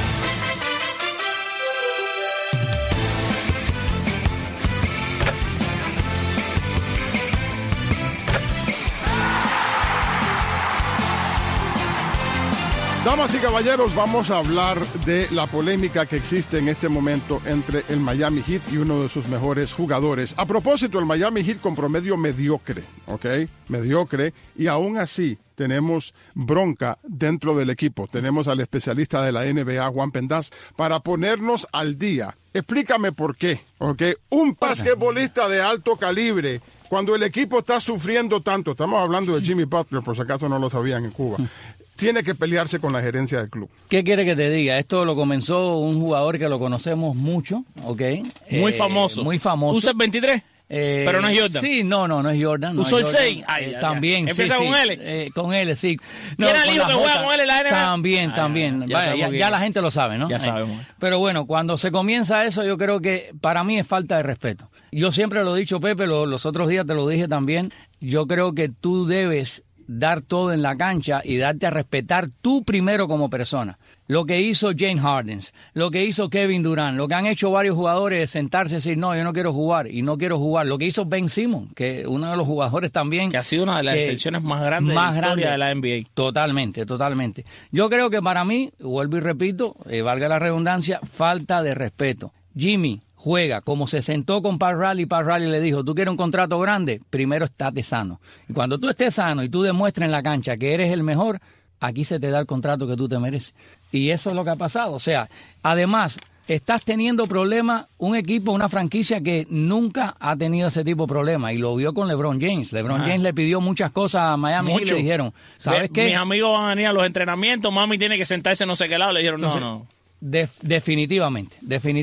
Speaker 3: Damas y caballeros, vamos a hablar de la polémica que existe en este momento entre el Miami Heat y uno de sus mejores jugadores. A propósito, el Miami Heat con promedio mediocre, ¿ok? Mediocre, y aún así tenemos bronca dentro del equipo. Tenemos al especialista de la NBA, Juan Pendaz, para ponernos al día. Explícame por qué, ¿ok? Un basquetbolista de alto calibre, cuando el equipo está sufriendo tanto, estamos hablando de Jimmy Butler, por si acaso no lo sabían en Cuba, tiene que pelearse con la gerencia del club.
Speaker 6: ¿Qué quiere que te diga? Esto lo comenzó un jugador que lo conocemos mucho, ¿ok?
Speaker 4: Muy famoso.
Speaker 6: Muy famoso.
Speaker 4: ¿Usa el 23? Pero no es Jordan.
Speaker 6: Sí, no es Jordan.
Speaker 4: ¿Usó el 6?
Speaker 6: También,
Speaker 4: ¿Empieza
Speaker 6: sí,
Speaker 4: con L?
Speaker 6: Con L, sí.
Speaker 4: ¿Tiene al hijo que juega con L en la NBA?
Speaker 6: También. Ya la gente lo sabe, ¿no?
Speaker 4: Ya sabemos.
Speaker 6: Pero bueno, cuando se comienza eso, yo creo que para mí es falta de respeto. Yo siempre lo he dicho, Pepe, los otros días te lo dije también. Yo creo que tú debes dar todo en la cancha y darte a respetar tú primero como persona. Lo que hizo James Harden, lo que hizo Kevin Durant, lo que han hecho varios jugadores es sentarse y decir, no, yo no quiero jugar y no quiero jugar. Lo que hizo Ben Simmons, que uno de los jugadores también. Que
Speaker 4: ha sido una de las excepciones más grandes de la historia de la NBA.
Speaker 6: Totalmente. Yo creo que para mí, vuelvo y repito, valga la redundancia, falta de respeto. Jimmy juega, como se sentó con Pat Riley le dijo, ¿tú quieres un contrato grande? Primero estate sano. Y cuando tú estés sano y tú demuestres en la cancha que eres el mejor, aquí se te da el contrato que tú te mereces. Y eso es lo que ha pasado. O sea, además, estás teniendo problemas, un equipo, una franquicia que nunca ha tenido ese tipo de problemas. Y lo vio con LeBron James. LeBron James le pidió muchas cosas a Miami y le dijeron, ¿sabes qué?
Speaker 4: Mis amigos van a venir a los entrenamientos, mami tiene que sentarse no sé qué lado. Le dijeron, no.
Speaker 6: Definitivamente.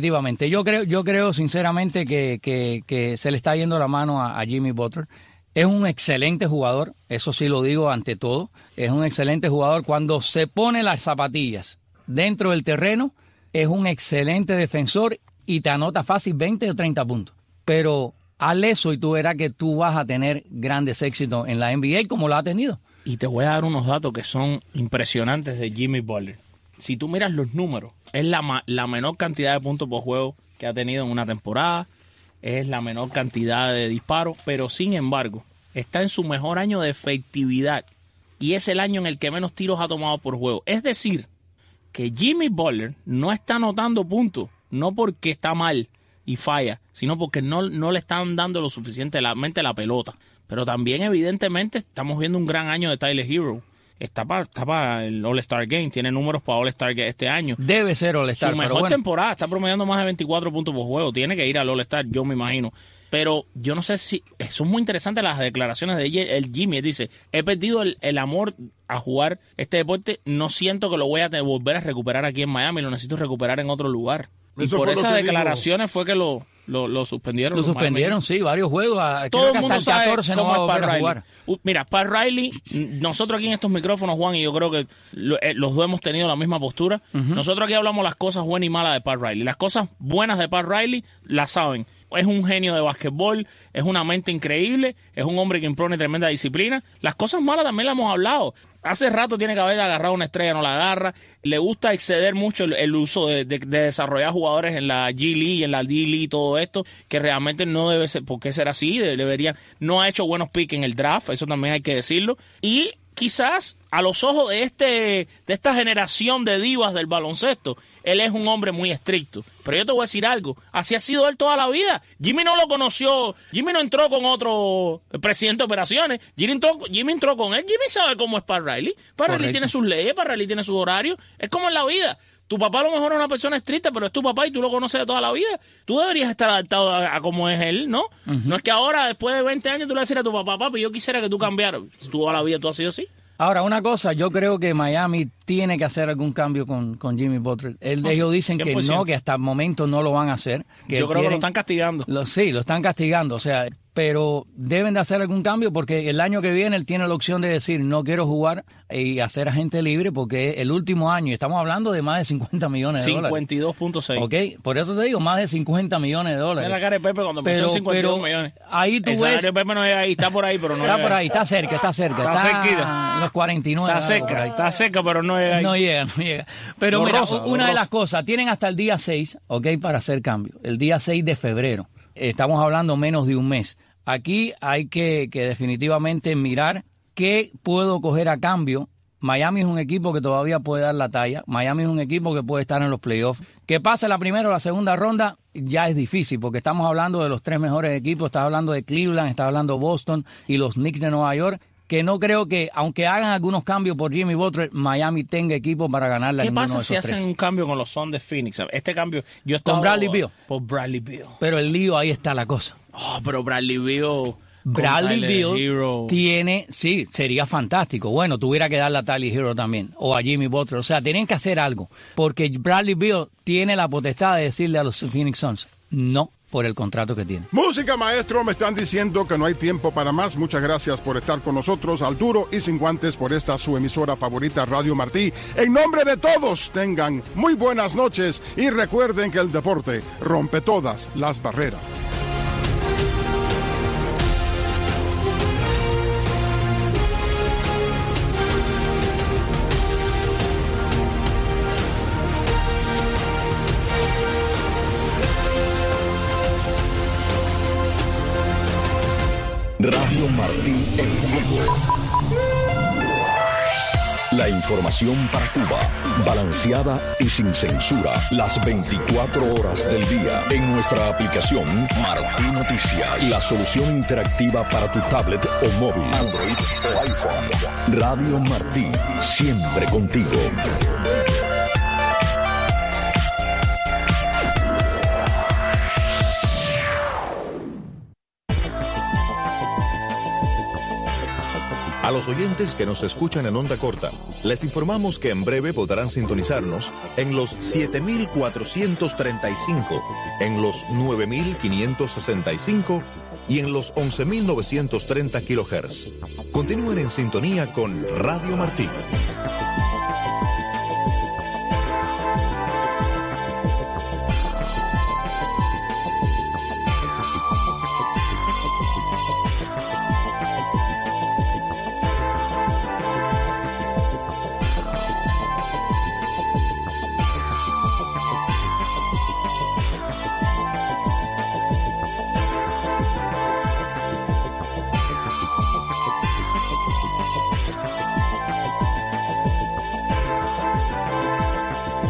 Speaker 6: Yo creo sinceramente que se le está yendo la mano a Jimmy Butler. Es un excelente jugador, eso sí lo digo ante todo. Es un excelente jugador. Cuando se pone las zapatillas dentro del terreno, es un excelente defensor y te anota fácil 20 o 30 puntos. Pero haz eso y tú verás que tú vas a tener grandes éxitos en la NBA como lo ha tenido.
Speaker 4: Y te voy a dar unos datos que son impresionantes de Jimmy Butler. Si tú miras los números, es la menor cantidad de puntos por juego que ha tenido en una temporada, es la menor cantidad de disparos, pero sin embargo, está en su mejor año de efectividad y es el año en el que menos tiros ha tomado por juego. Es decir, que Jimmy Butler no está anotando puntos, no porque está mal y falla, sino porque no le están dando lo suficientemente la pelota. Pero también, evidentemente, estamos viendo un gran año de Tyler Hero. Está para el All-Star Game, tiene números para All-Star Game este año.
Speaker 6: Debe ser All-Star.
Speaker 4: Su mejor temporada, está promediando más de 24 puntos por juego. Tiene que ir al All-Star, yo me imagino. Pero yo no sé si... Son muy interesantes las declaraciones de el Jimmy. Él dice, he perdido el amor a jugar este deporte. No siento que lo voy a volver a recuperar aquí en Miami. Lo necesito recuperar en otro lugar. Y por esas declaraciones fue que lo suspendieron.
Speaker 6: Lo suspendieron, sí, varios juegos.
Speaker 4: Todo el mundo
Speaker 6: hasta el 14 no va a volver a jugar.
Speaker 4: Mira, Pat Riley, nosotros aquí en estos micrófonos, Juan, y yo creo que los dos hemos tenido la misma postura. Nosotros aquí hablamos las cosas buenas y malas de Pat Riley. Las cosas buenas de Pat Riley las saben. Es un genio de básquetbol, es una mente increíble, es un hombre que impone tremenda disciplina. Las cosas malas también las hemos hablado. Hace rato tiene que haber agarrado una estrella, no la agarra. Le gusta exceder mucho el uso de desarrollar jugadores en la G League, en la D League y todo esto, que realmente no debe ser, ¿por qué ser así? No ha hecho buenos picks en el draft, eso también hay que decirlo. Y quizás a los ojos de esta generación de divas del baloncesto, él es un hombre muy estricto. Pero yo te voy a decir algo, así ha sido él toda la vida. Jimmy no lo conoció, Jimmy no entró con otro presidente de operaciones, Jimmy entró con él. Jimmy sabe cómo es Pat Riley. Pat Riley tiene sus leyes, Pat Riley tiene sus horarios, es como en la vida. Tu papá a lo mejor es una persona estricta, pero es tu papá y tú lo conoces de toda la vida. Tú deberías estar adaptado a cómo es él, ¿no? No es que ahora, después de 20 años, tú le vas a decir a tu papá, papi, yo quisiera que tú cambiaras. Toda la vida tú has sido así.
Speaker 6: Ahora, una cosa, yo creo que Miami tiene que hacer algún cambio con Jimmy Butler. Ellos dicen 100%. Que no, que hasta el momento no lo van a hacer.
Speaker 4: Yo creo que lo están castigando.
Speaker 6: Sí, lo están castigando, o sea, pero deben de hacer algún cambio porque el año que viene él tiene la opción de decir no quiero jugar y hacer agente libre porque el último año, estamos hablando de más de 50 millones de dólares.
Speaker 4: 52.6.
Speaker 6: Ok, por eso te digo, más de 50 millones de dólares.
Speaker 4: Mira la cara de Pepe cuando empezó 52 millones.
Speaker 6: Ahí tú ves... El
Speaker 4: salario de Pepe no llega ahí, está por ahí, pero no
Speaker 6: está
Speaker 4: llega
Speaker 6: por ahí, está cerca. Está
Speaker 4: cerquita.
Speaker 6: Los 49.
Speaker 4: Está cerca, pero no llega ahí.
Speaker 6: No llega. Pero mira, una de las cosas, tienen hasta el día 6, ok, para hacer cambio. El día 6 de febrero. Estamos hablando menos de un mes. Aquí hay que definitivamente mirar qué puedo coger a cambio. Miami es un equipo que todavía puede dar la talla. Miami es un equipo que puede estar en los playoffs. Que pase la primera o la segunda ronda ya es difícil porque estamos hablando de los tres mejores equipos. Estás hablando de Cleveland, estás hablando de Boston y los Knicks de Nueva York. Que no creo que, aunque hagan algunos cambios por Jimmy Butler, Miami tenga equipo para ganarle a ninguno de esos tres.
Speaker 4: ¿Qué pasa si hacen un cambio con los Suns de Phoenix? Este cambio, yo estaba
Speaker 6: con Bradley Beal.
Speaker 4: Por Bradley Beal.
Speaker 6: Pero el lío, ahí está la cosa.
Speaker 4: Pero Bradley Beal
Speaker 6: tiene, sí, sería fantástico. Bueno, tuviera que darle a Tyler Hero también, o a Jimmy Butler. O sea, tienen que hacer algo. Porque Bradley Beal tiene la potestad de decirle a los Phoenix Suns, no, por el contrato que tiene.
Speaker 3: Música, maestro, me están diciendo que no hay tiempo para más. Muchas gracias por estar con nosotros al duro y sin guantes por esta su emisora favorita, Radio Martí. En nombre de todos, tengan muy buenas noches y recuerden que el deporte rompe todas las barreras.
Speaker 2: Radio Martí en vivo. La información para Cuba, balanceada y sin censura, las 24 horas del día. En nuestra aplicación Martí Noticias, la solución interactiva para tu tablet o móvil, Android o iPhone. Radio Martí, siempre contigo.
Speaker 7: A los oyentes que nos escuchan en onda corta, les informamos que en breve podrán sintonizarnos en los 7.435, en los 9.565 y en los 11.930 kHz. Continúen en sintonía con Radio Martí.